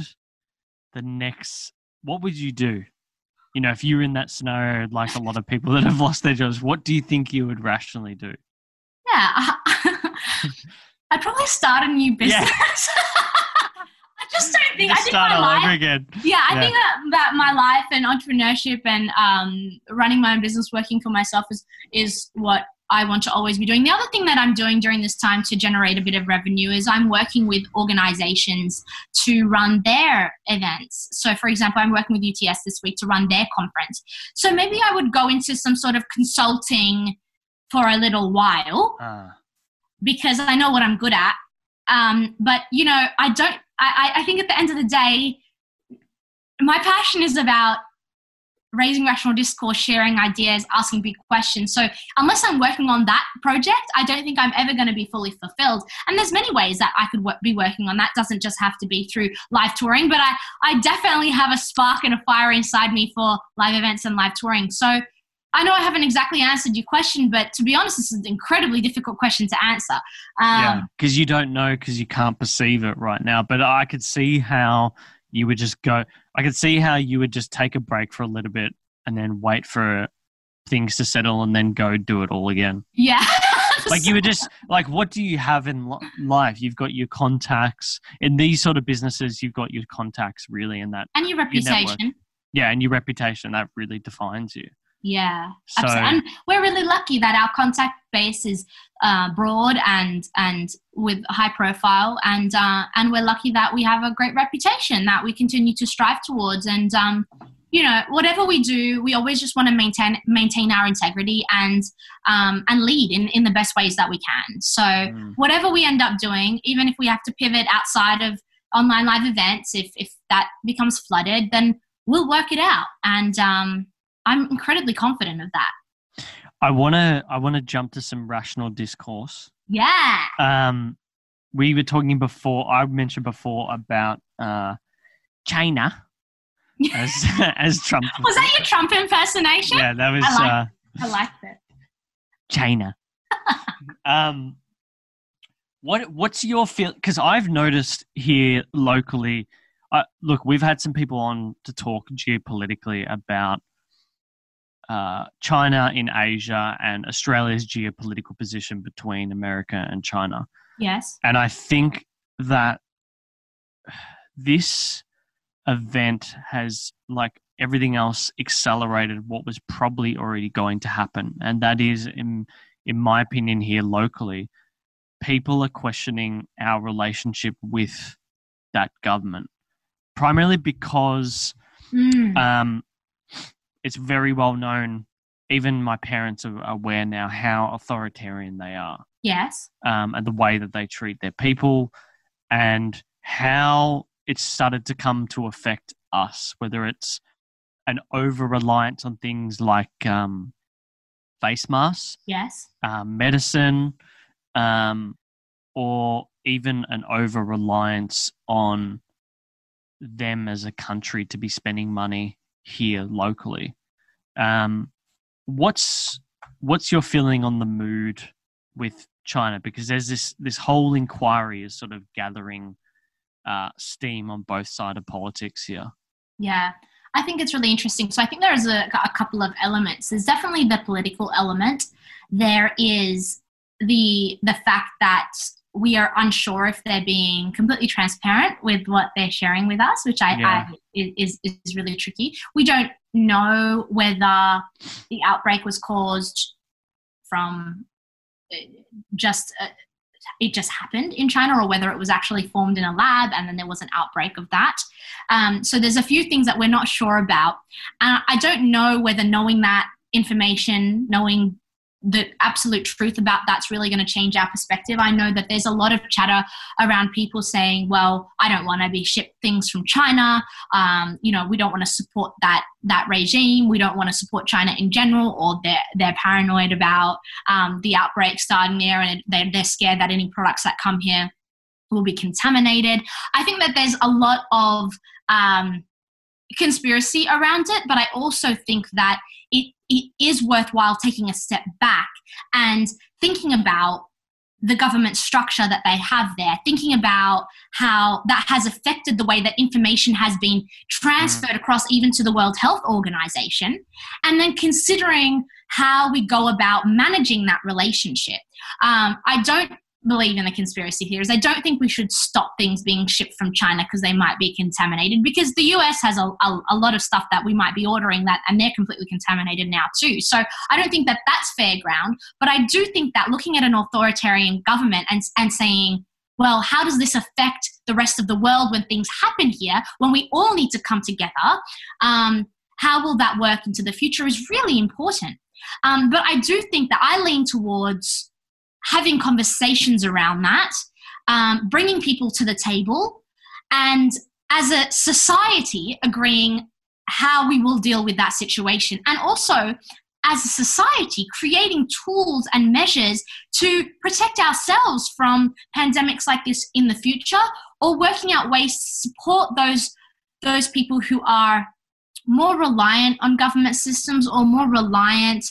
you do? If you were in that scenario, like a lot of people that have lost their jobs, what do you think you would rationally do? Yeah. I'd probably start a new business. Yeah. I just don't think I think start my all life. Over again. Yeah, I think that my life and entrepreneurship and running my own business, working for myself is what I want to always be doing. The other thing that I'm doing during this time to generate a bit of revenue is I'm working with organizations to run their events. So, for example, I'm working with UTS this week to run their conference. So maybe I would go into some sort of consulting for a little while because I know what I'm good at. But, I think at the end of the day, my passion is about raising rational discourse, sharing ideas, asking big questions. So unless I'm working on that project, I don't think I'm ever going to be fully fulfilled. And there's many ways that I could be working on that. It doesn't just have to be through live touring, but I definitely have a spark and a fire inside me for live events and live touring. So I know I haven't exactly answered your question, but to be honest, this is an incredibly difficult question to answer. Because you don't know, because you can't perceive it right now. But I could see how you would just go. I could see how you would just take a break for a little bit and then wait for things to settle and then go do it all again. Yeah. Like you would just like, what do you have in life? You've got your contacts in these sort of businesses. You've got your contacts really in that, and your reputation. And your reputation that really defines you. Yeah, absolutely. And we're really lucky that our contact base is broad and with high profile, and we're lucky that we have a great reputation that we continue to strive towards. And whatever we do, we always just want to maintain our integrity and lead in the best ways that we can. So whatever we end up doing, even if we have to pivot outside of online live events, if that becomes flooded, then we'll work it out. And I'm incredibly confident of that. I want to jump to some rational discourse. Yeah. We were talking before. I mentioned before about China as Trump. Was that your Trump impersonation? Yeah, that was. I liked it. China. What's your feel? Because I've noticed here locally. Look, we've had some people on to talk geopolitically about China in Asia and Australia's geopolitical position between America and China. Yes. And I think that this event has, like everything else, accelerated what was probably already going to happen. And that is, in my opinion here locally, people are questioning our relationship with that government, primarily because it's very well known. Even my parents are aware now how authoritarian they are. Yes. And the way that they treat their people, and how it's started to come to affect us, whether it's an over-reliance on things like face masks, yes, medicine, or even an over-reliance on them as a country to be spending money here locally. What's your feeling on the mood with China? Because there's this whole inquiry is sort of gathering steam on both sides of politics here. Yeah, I think it's really interesting. So I think there's a couple of elements. There's definitely the political element. There is the fact that we are unsure if they're being completely transparent with what they're sharing with us, which I is really tricky. We don't know whether the outbreak was caused from it just happened in China, or whether it was actually formed in a lab and then there was an outbreak of that. So there's a few things that we're not sure about. And I don't know whether knowing that information, knowing the absolute truth about that's really going to change our perspective. I know that there's a lot of chatter around people saying, well, I don't want to be shipped things from China. We don't want to support that regime. We don't want to support China in general, or they're paranoid about the outbreak starting there, and they're scared that any products that come here will be contaminated. I think that there's a lot of conspiracy around it, but I also think that it is worthwhile taking a step back and thinking about the government structure that they have there, thinking about how that has affected the way that information has been transferred across even to the World Health Organization, and then considering how we go about managing that relationship. I don't believe in the conspiracy theories. I don't think we should stop things being shipped from China because they might be contaminated, because the US has a lot of stuff that we might be ordering and they're completely contaminated now too. So I don't think that that's fair ground, but I do think that looking at an authoritarian government and saying, well, how does this affect the rest of the world when things happen here, when we all need to come together? How will that work into the future is really important. But I do think that I lean towards having conversations around that, bringing people to the table, and as a society agreeing how we will deal with that situation. And also, as a society, creating tools and measures to protect ourselves from pandemics like this in the future, or working out ways to support those people who are more reliant on government systems, or more reliant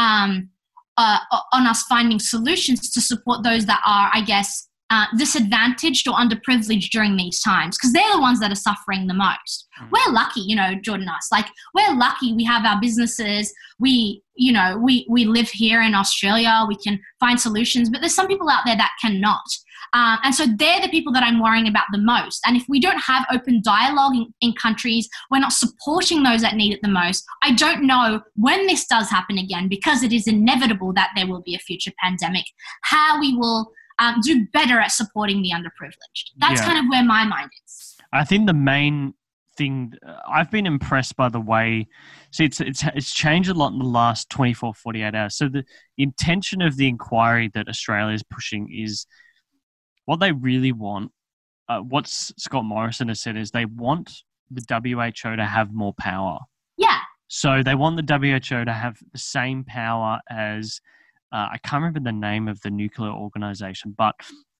on us finding solutions to support those that are, I guess, disadvantaged or underprivileged during these times, because they're the ones that are suffering the most. We're lucky, Jordan, us. Like, we're lucky we have our businesses. We live here in Australia. We can find solutions, but there's some people out there that cannot. And so they're the people that I'm worrying about the most. And if we don't have open dialogue in countries, we're not supporting those that need it the most. I don't know when this does happen again, because it is inevitable that there will be a future pandemic, how we will do better at supporting the underprivileged. That's kind of where my mind is. I think the main thing, I've been impressed by the way, it's changed a lot in the last 24, 48 hours. So the intention of the inquiry that Australia is pushing is, what they really want, what Scott Morrison has said, is they want the WHO to have more power. Yeah. So they want the WHO to have the same power as, I can't remember the name of the nuclear organization, but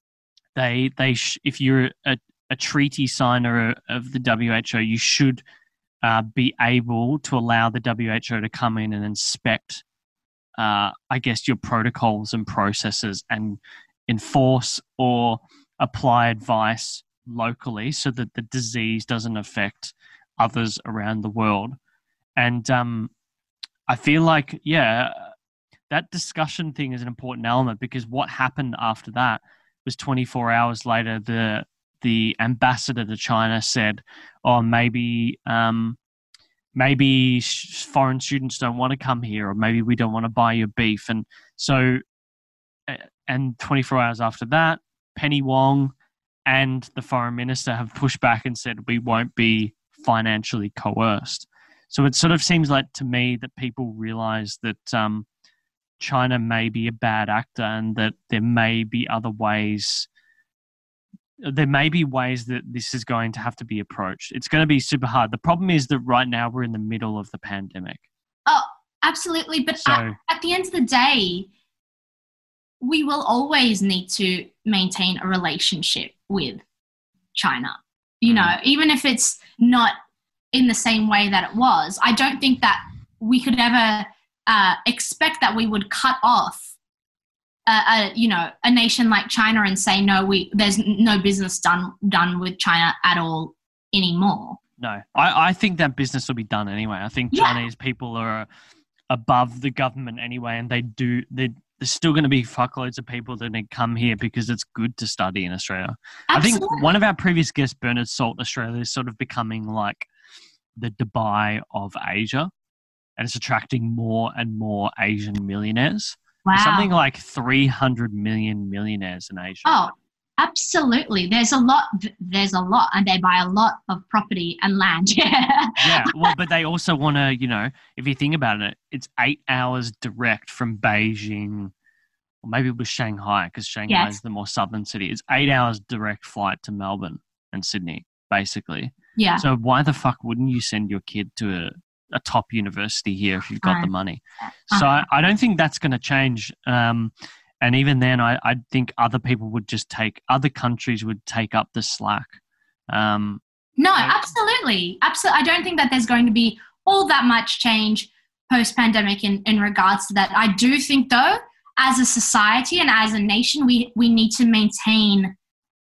if you're a treaty signer of the WHO, you should be able to allow the WHO to come in and inspect, I guess, your protocols and processes, and enforce or apply advice locally so that the disease doesn't affect others around the world. And I feel like, that discussion thing is an important element, because what happened after that was 24 hours later, the ambassador to China said, "Oh, maybe foreign students don't want to come here, or maybe we don't want to buy your beef." And so, and 24 hours after that, Penny Wong and the foreign minister have pushed back and said, we won't be financially coerced. So it sort of seems like to me that people realize that China may be a bad actor, and that there may be other ways. There may be ways that this is going to have to be approached. It's going to be super hard. The problem is that right now we're in the middle of the pandemic. Oh, absolutely. But at the end of the day, we will always need to maintain a relationship with China. You know, even if it's not in the same way that it was, I don't think that we could ever expect that we would cut off a nation like China and say, no, there's no business done with China at all anymore. No, I think that business will be done anyway. I think Chinese people are above the government anyway, and there's still going to be fuckloads of people that come here because it's good to study in Australia. Absolutely. I think one of our previous guests, Bernard Salt, Australia is sort of becoming like the Dubai of Asia, and it's attracting more and more Asian millionaires. Wow. There's something like 300 million millionaires in Asia. Oh, absolutely. There's a lot, and they buy a lot of property and land. Yeah, well, but they also want to, if you think about it, it's 8 hours direct from Beijing, or maybe it was Shanghai, because Shanghai is the more southern city. It's 8 hours direct flight to Melbourne and Sydney, basically. Yeah. So why the fuck wouldn't you send your kid to a top university here if you've got the money? So I don't think that's going to change. And even then, I think other countries would take up the slack. No, absolutely. I don't think that there's going to be all that much change post-pandemic in regards to that. I do think, though, as a society and as a nation, we need to maintain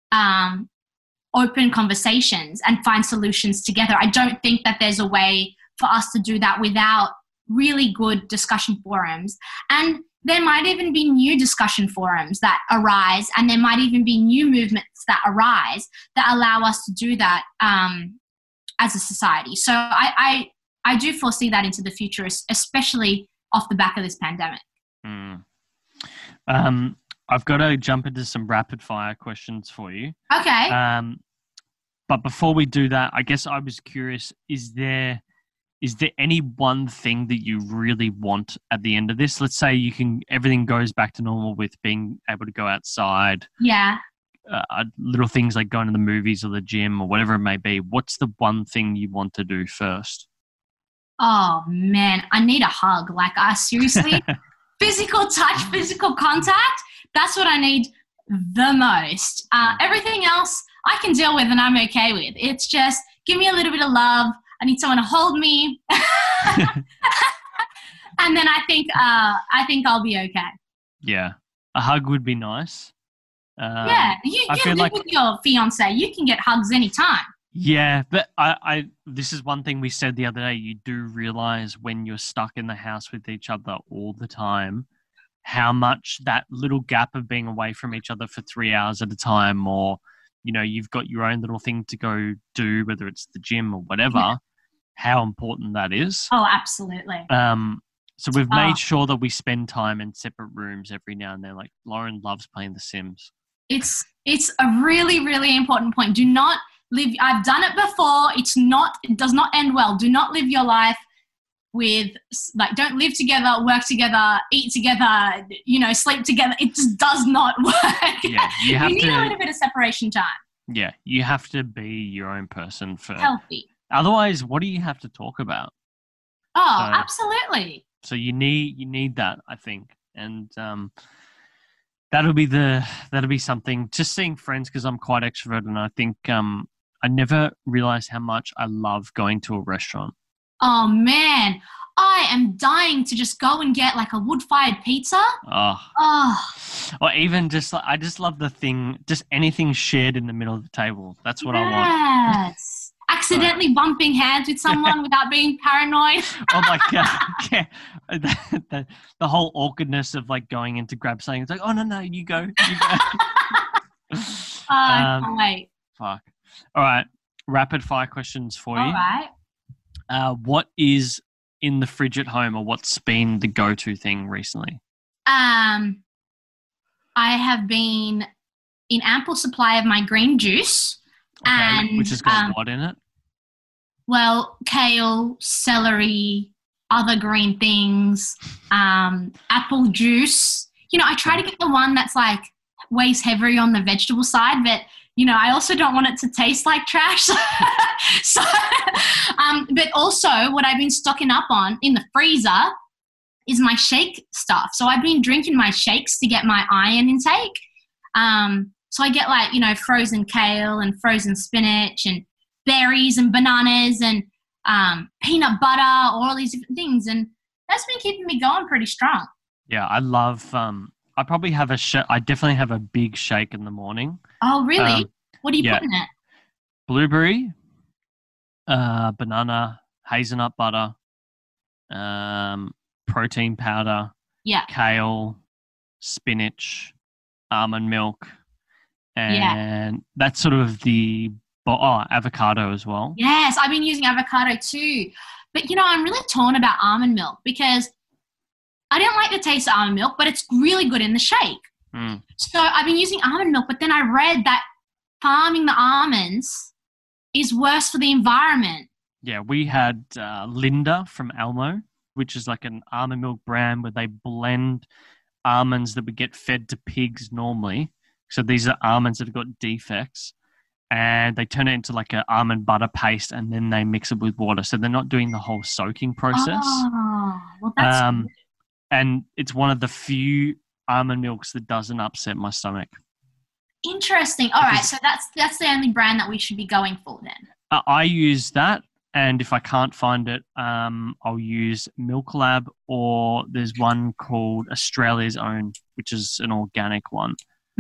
open conversations and find solutions together. I don't think that there's a way for us to do that without really good discussion forums. And there might even be new discussion forums that arise, and there might even be new movements that arise that allow us to do that as a society. So I do foresee that into the future, especially off the back of this pandemic. I've got to jump into some rapid fire questions for you. Okay. But before we do that, I guess I was curious, is there any one thing that you really want at the end of this? Let's say everything goes back to normal with being able to go outside. Yeah. Little things like going to the movies or the gym or whatever it may be. What's the one thing you want to do first? Oh man, I need a hug. Like, seriously, physical touch, physical contact. That's what I need the most. Everything else I can deal with and I'm okay with. It's just give me a little bit of love. I need someone to hold me. And then I think I'll be okay. Yeah. A hug would be nice. Yeah. You live with your fiance. You can get hugs anytime. Yeah. But this is one thing we said the other day. You do realize when you're stuck in the house with each other all the time, how much that little gap of being away from each other for 3 hours at a time, or, you've got your own little thing to go do, whether it's the gym or whatever, how important that is. Oh, absolutely. So we've made sure that we spend time in separate rooms every now and then. Like, Lauren loves playing The Sims. It's a really, really important point. Do not live. I've done it before. It does not end well. Do not live your life with, like, don't live together, work together, eat together, sleep together. It just does not work. Yeah, you need a little bit of separation time. Yeah, you have to be your own person for healthy. Otherwise, what do you have to talk about? Oh, absolutely. So you need that, I think, and that'll be something. Just seeing friends, because I'm quite extroverted, and I think I never realized how much I love going to a restaurant. Oh man, I am dying to just go and get like a wood-fired pizza. Or even just I just love just anything shared in the middle of the table. That's what I want. Yes. accidentally bumping hands with someone without being paranoid. Oh my God. Yeah. The whole awkwardness of like going in to grab something. It's like, oh, no, you go. I can't wait. Fuck. All right. Rapid fire questions for you. All right. What is in the fridge at home, or what's been the go-to thing recently? I have been in ample supply of my green juice. Okay, and which has got what in it? Well, kale, celery, other green things, apple juice. I try to get the one that's like weighs heavy on the vegetable side, but I also don't want it to taste like trash. So, but also what I've been stocking up on in the freezer is my shake stuff. So I've been drinking my shakes to get my iron intake. So I get like, frozen kale and frozen spinach and berries and bananas and peanut butter, all these different things. And that's been keeping me going pretty strong. Yeah, I love, I probably have I definitely have a big shake in the morning. Oh, really? What do you put in it? Blueberry, banana, hazelnut butter, protein powder, kale, spinach, almond milk, and that's sort of avocado as well. Yes, I've been using avocado too. But, I'm really torn about almond milk because I don't like the taste of almond milk, but it's really good in the shake. Mm. So I've been using almond milk, but then I read that farming the almonds is worse for the environment. Yeah, we had Linda from Almo, which is like an almond milk brand where they blend almonds that would get fed to pigs normally. So these are almonds that have got defects, and they turn it into like an almond butter paste, and then they mix it with water. So they're not doing the whole soaking process. Oh, well, that's good. And it's one of the few almond milks that doesn't upset my stomach. Interesting. All right, so that's the only brand that we should be going for then. I use that, and if I can't find it, I'll use Milk Lab, or there's one called Australia's Own, which is an organic one.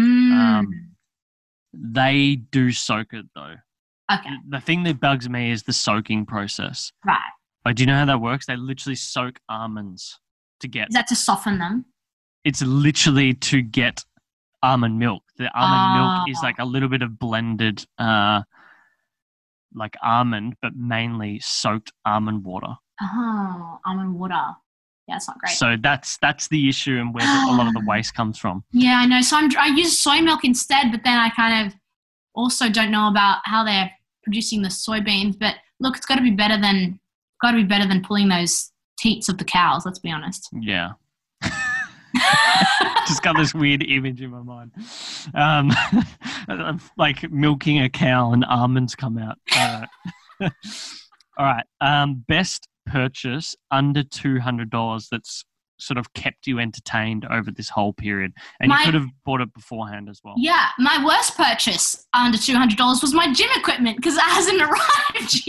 They do soak it though. Okay. The thing that bugs me is the soaking process. Right. Like, do you know how that works? They literally soak almonds to get. Is that to soften them? It's literally to get almond milk. The almond milk is like a little bit of blended, like almond, but mainly soaked almond water. Oh, almond water. Yeah, it's not great. So that's the issue, and where a lot of the waste comes from. Yeah, I know. So I use soy milk instead, but then I kind of also don't know about how they're producing the soybeans. But look, it's got to be better than pulling those teats of the cows. Let's be honest. Yeah. Just got this weird image in my mind. Like milking a cow and almonds come out. All right. Best purchase under $200 that's sort of kept you entertained over this whole period, and you could have bought it beforehand as well. Yeah, my worst purchase under $200 was my gym equipment because it hasn't arrived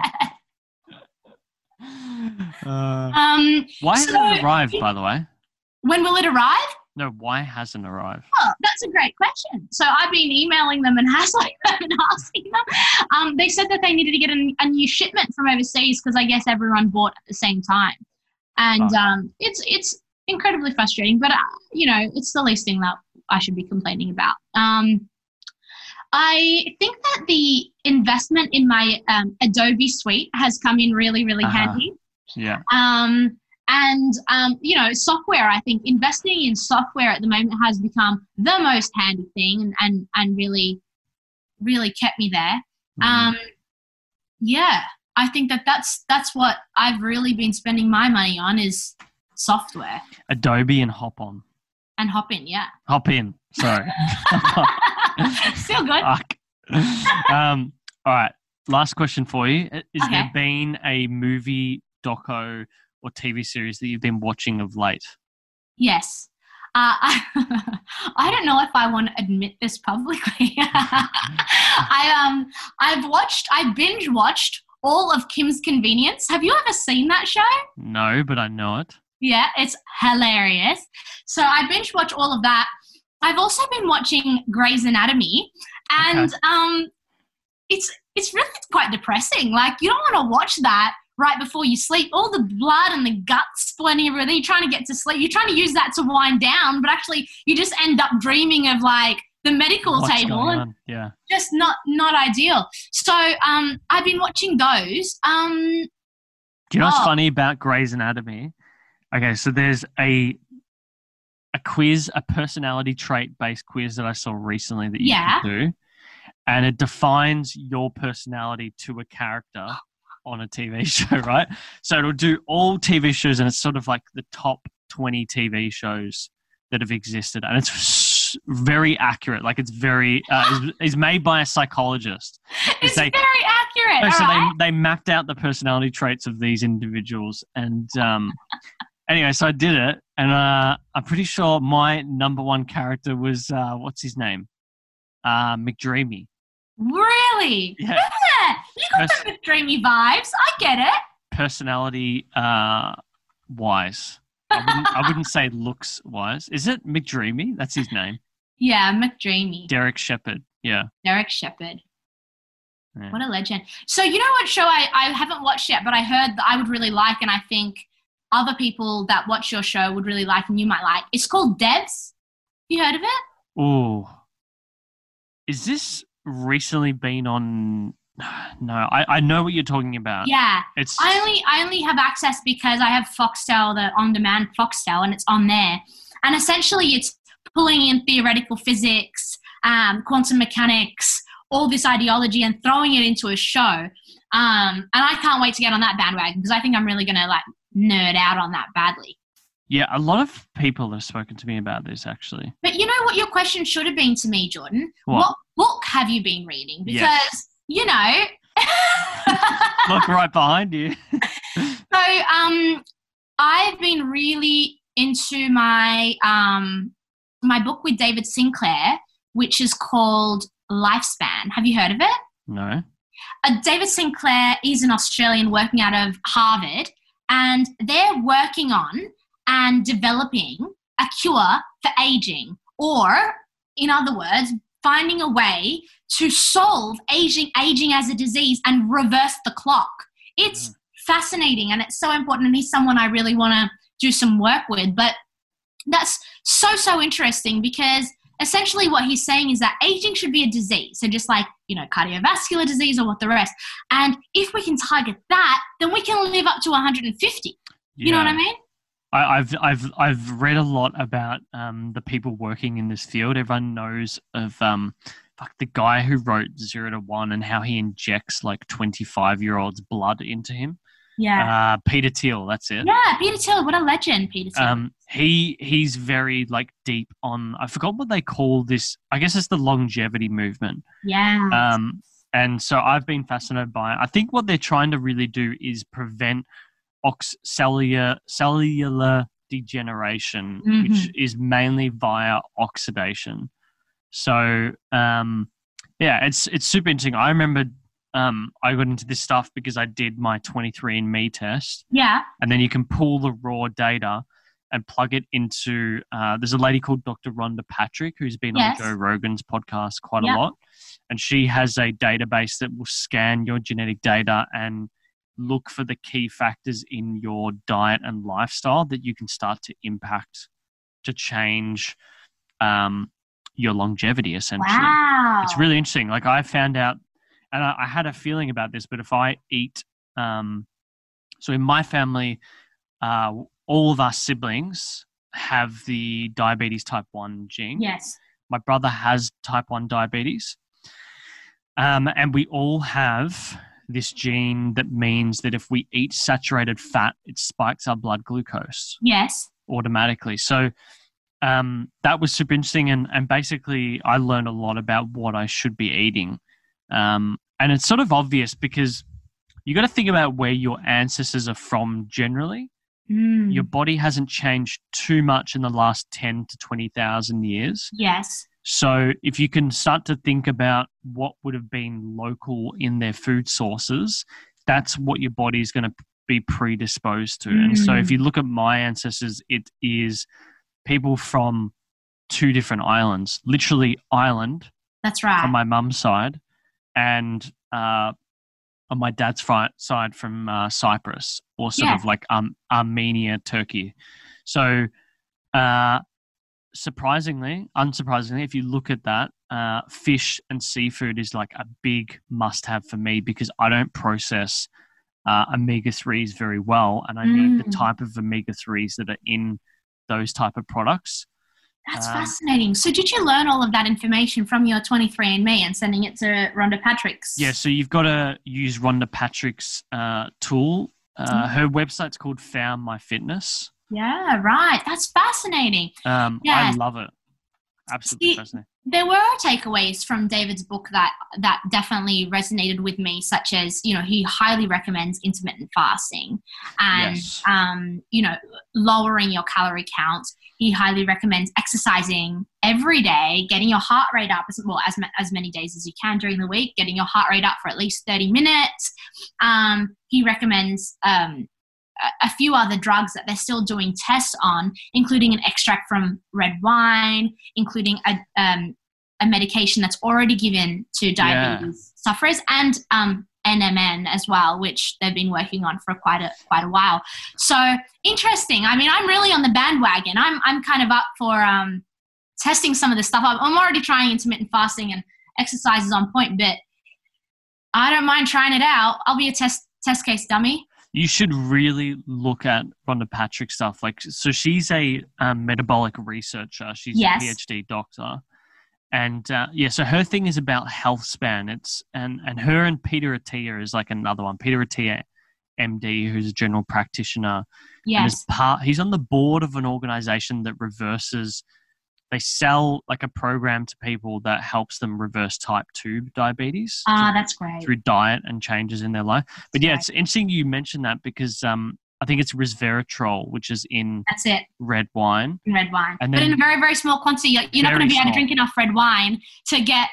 yet. Why hasn't it arrived, by the way? When will it arrive? No, why hasn't arrived? Oh, that's a great question. So I've been emailing them and hassling them and asking them. They said that they needed to get a new shipment from overseas because I guess everyone bought at the same time. And it's incredibly frustrating, but, it's the least thing that I should be complaining about. I think that the investment in my Adobe suite has come in really, really handy. Yeah. And software, I think investing in software at the moment has become the most handy thing and really, really kept me there. I think that's what I've really been spending my money on is software. Adobe and Hopin. And Hopin, yeah. Hopin, sorry. Still good. All right, last question for you. Is there been a movie, doco, or TV series that you've been watching of late? Yes. I don't know if I want to admit this publicly. I binge watched all of Kim's Convenience. Have you ever seen that show? No, but I know it. Yeah, it's hilarious. So I binge watched all of that. I've also been watching Grey's Anatomy, and it's really quite depressing. Like, you don't want to watch that right before you sleep. All the blood and the guts splitting everywhere. You're trying to get to sleep. You're trying to use that to wind down, but actually you just end up dreaming of like the medical table, and just not ideal. So I've been watching those. Do you know what's funny about Grey's Anatomy? Okay, so there's a quiz, a personality trait based quiz that I saw recently that you can do, and it defines your personality to a character on a TV show, right? So it'll do all TV shows, and it's sort of like the top 20 TV shows that have existed, and it's very accurate. Like, it's very it's made by a psychologist. It's very accurate. So they mapped out the personality traits of these individuals, and anyway, so I did it, and I'm pretty sure my number one character was what's his name, McDreamy. Really? Yeah. You got the McDreamy vibes. I get it. Personality wise. I wouldn't say looks wise. Is it McDreamy? That's his name. Yeah, McDreamy. Derek Shepherd. Yeah. Derek Shepherd. Yeah. What a legend. So you know what show I haven't watched yet, but I heard that I would really like, and I think other people that watch your show would really like, and you might like. It's called Devs. You heard of it? Ooh. Is this recently been on... No, I know what you're talking about. Yeah. I only have access because I have Foxtel, the on-demand Foxtel, and it's on there. And essentially it's pulling in theoretical physics, quantum mechanics, all this ideology, and throwing it into a show. And I can't wait to get on that bandwagon because I think I'm really going to like nerd out on that badly. Yeah, a lot of people have spoken to me about this, actually. But you know what your question should have been to me, Jordan? What book have you been reading? Because... Yes. You know. Look right behind you. So I've been really into my my book with David Sinclair, which is called Lifespan. Have you heard of it? No. David Sinclair is an Australian working out of Harvard, and they're working on and developing a cure for aging, or, in other words, finding a way to solve aging as a disease and reverse the clock. It's fascinating, and it's so important, and he's someone I really want to do some work with. But that's so interesting, because essentially what he's saying is that aging should be a disease. So just like, you know, cardiovascular disease or what the rest. And if we can target that, then we can live up to 150. You know what I mean? I've read a lot about the people working in this field. Everyone knows of the guy who wrote 0 to 1 and how he injects like 25-year-olds blood into him. Yeah. Peter Thiel, that's it. Yeah, Peter Thiel, what a legend, Peter Thiel. He's very like deep on, I forgot what they call this. I guess it's the longevity movement. Yeah. And so I've been fascinated by it. I think what they're trying to really do is prevent cellular degeneration, which is mainly via oxidation. So, it's super interesting. I remember I got into this stuff because I did my 23andMe test. Yeah. And then you can pull the raw data and plug it into, there's a lady called Dr. Rhonda Patrick who's been on Joe Rogan's podcast quite a lot. And she has a database that will scan your genetic data and look for the key factors in your diet and lifestyle that you can start to impact to change your longevity, essentially. Wow. It's really interesting. Like, I found out, and I had a feeling about this, but if I eat, so in my family, all of our siblings have the diabetes type 1 gene. Yes. My brother has type 1 diabetes. And we all have this gene that means that if we eat saturated fat, it spikes our blood glucose. Yes. Automatically. So that was super interesting. And basically I learned a lot about what I should be eating. And it's sort of obvious because you got to think about where your ancestors are from generally. Your body hasn't changed too much in the last 10 to 20,000 years. Yes. So if you can start to think about what would have been local in their food sources, that's what your body is going to be predisposed to. And so if you look at my ancestors, it is people from 2 different islands, literally island. That's right. On my mum's side, and on my dad's side from Cyprus, or sort Yeah. of like Armenia, Turkey. So unsurprisingly, if you look at that, fish and seafood is like a big must-have for me because I don't process omega-3s very well, and I need the type of omega-3s that are in those type of products. That's fascinating. So did you learn all of that information from your 23andMe and sending it to Rhonda Patrick's? Yeah, so you've got to use Rhonda Patrick's tool. Her website's called Found My Fitness. Yeah, right. That's fascinating. I love it. Absolutely fascinating. There were takeaways from David's book that definitely resonated with me, such as, he highly recommends intermittent fasting and, lowering your calorie count. He highly recommends exercising every day, getting your heart rate up as many days as you can during the week, getting your heart rate up for at least 30 minutes. He recommends a few other drugs that they're still doing tests on, including an extract from red wine, including a medication that's already given to diabetes sufferers, and NMN as well, which they've been working on for quite a while. So interesting. I mean, I'm really on the bandwagon. I'm kind of up for testing some of this stuff. I'm already trying intermittent fasting, and exercise is on point, but I don't mind trying it out. I'll be a test case dummy. You should really look at Rhonda Patrick's stuff. So she's a metabolic researcher. She's a PhD doctor. And so her thing is about health span. And her and Peter Attia is like another one. Peter Attia, MD, who's a general practitioner. Yes. And he's on the board of an organization that they sell like a program to people that helps them reverse type 2 diabetes. That's great. Through diet and changes in their life. But it's interesting you mentioned that because I think it's resveratrol, which is in red wine. In red wine. But in a very, very small quantity. You're not going to be able to drink enough red wine to get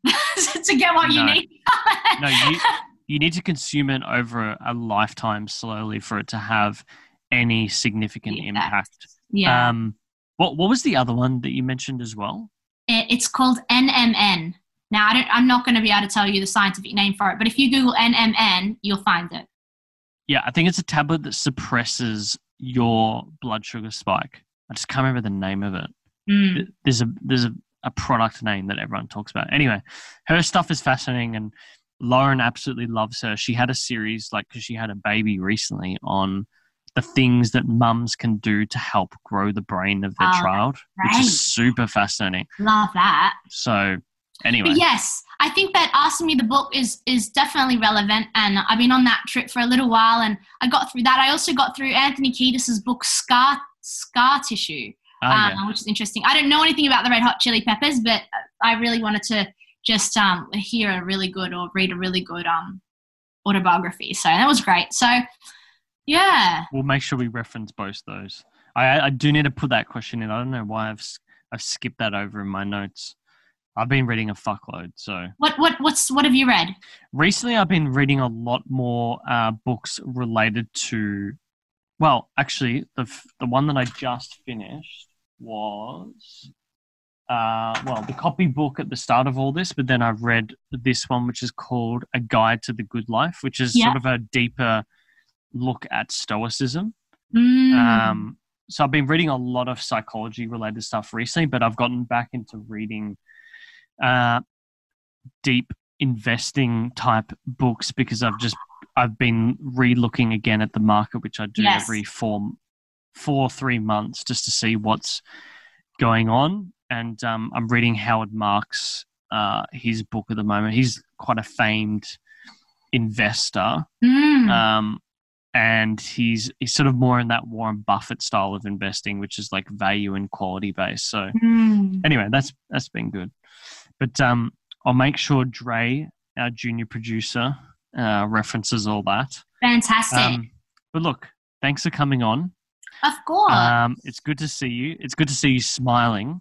what you need. No, you need to consume it over a lifetime slowly for it to have any significant impact. Yeah. What was the other one that you mentioned as well? It's called NMN. Now, I'm not going to be able to tell you the scientific name for it, but if you Google NMN, you'll find it. Yeah, I think it's a tablet that suppresses your blood sugar spike. I just can't remember the name of it. There's a product name that everyone talks about. Anyway, her stuff is fascinating, and Lauren absolutely loves her. She had a series, because she had a baby recently, on the things that mums can do to help grow the brain of their child, which is super fascinating. Love that. So anyway. But yes, I think that asking me the book is definitely relevant, and I've been on that trip for a little while, and I got through that. I also got through Anthony Kiedis's book, Scar Tissue, which is interesting. I don't know anything about the Red Hot Chili Peppers, but I really wanted to just hear a really good or read a really good autobiography. So that was great. So yeah. We'll make sure we reference both those. I do need to put that question in. I don't know why I've skipped that over in my notes. I've been reading a fuckload. So what have you read? Recently, I've been reading a lot more books related to. Well, actually, the one that I just finished was the copybook at the start of all this. But then I've read this one, which is called A Guide to the Good Life, which is sort of a deeper look at Stoicism. So I've been reading a lot of psychology related stuff recently, but I've gotten back into reading deep investing type books because I've been re-looking again at the market, which I do every 3 months just to see what's going on. And I'm reading Howard Marks, his book at the moment. He's quite a famed investor. And he's sort of more in that Warren Buffett style of investing, which is like value and quality based. So anyway, that's been good. But I'll make sure Dre, our junior producer, references all that. Fantastic. But look, thanks for coming on. Of course. It's good to see you. It's good to see you smiling.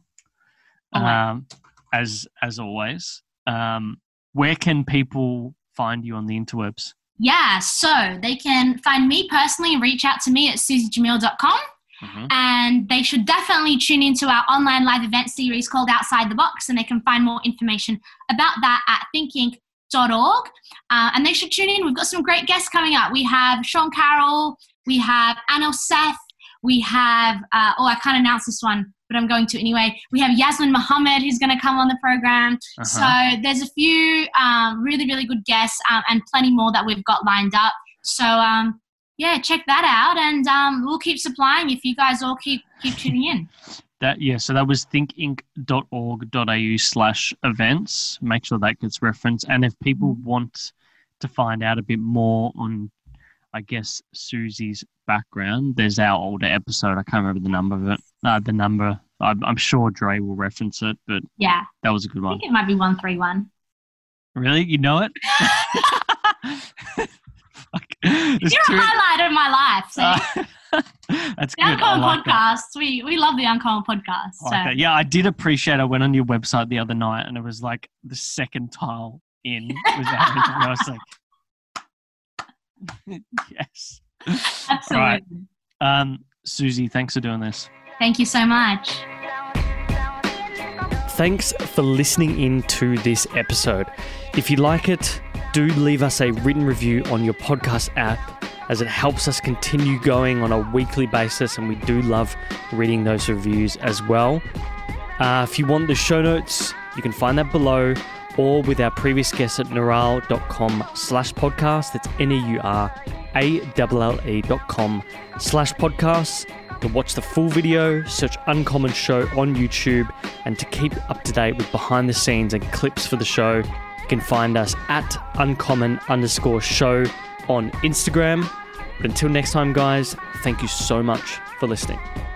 As always. Where can people find you on the interwebs? Yeah, so they can find me personally and reach out to me at suziejamil.com. And they should definitely tune into our online live event series called Outside the Box, and they can find more information about that at and they should tune in. We've got some great guests coming up. We have Sean Carroll, we have Anil Seth, we have, I can't announce this one, but I'm going to anyway. We have Yasmin Mohammed who's going to come on the program. So there's a few really, really good guests and plenty more that we've got lined up. So, check that out, and we'll keep supplying if you guys all keep tuning in. So that was thinkinc.org.au/events. Make sure that gets referenced. And if people want to find out a bit more on, I guess, Susie's background, there's our older episode. I can't remember the number of it. I'm sure Dre will reference it, but yeah, that was a good one. I think it might be 131. Really? You know it? You're a highlight of my life. So. That's the good. Uncommon Podcasts. We love the Uncommon Podcast. So. Yeah, I did appreciate. I went on your website the other night, and it was like the second tile in. I was like, yes, absolutely. Right. Susie, thanks for doing this. Thank you so much. Thanks for listening in to this episode. If you like it, do leave us a written review on your podcast app, as it helps us continue going on a weekly basis, and we do love reading those reviews as well. If you want the show notes, you can find that below, or with our previous guests at neural.com/podcast. That's NEURALLE.com/podcast. To watch the full video, search Uncommon Show on YouTube, and to keep up to date with behind the scenes and clips for the show, you can find us at uncommon_show on Instagram. But until next time, guys, thank you so much for listening.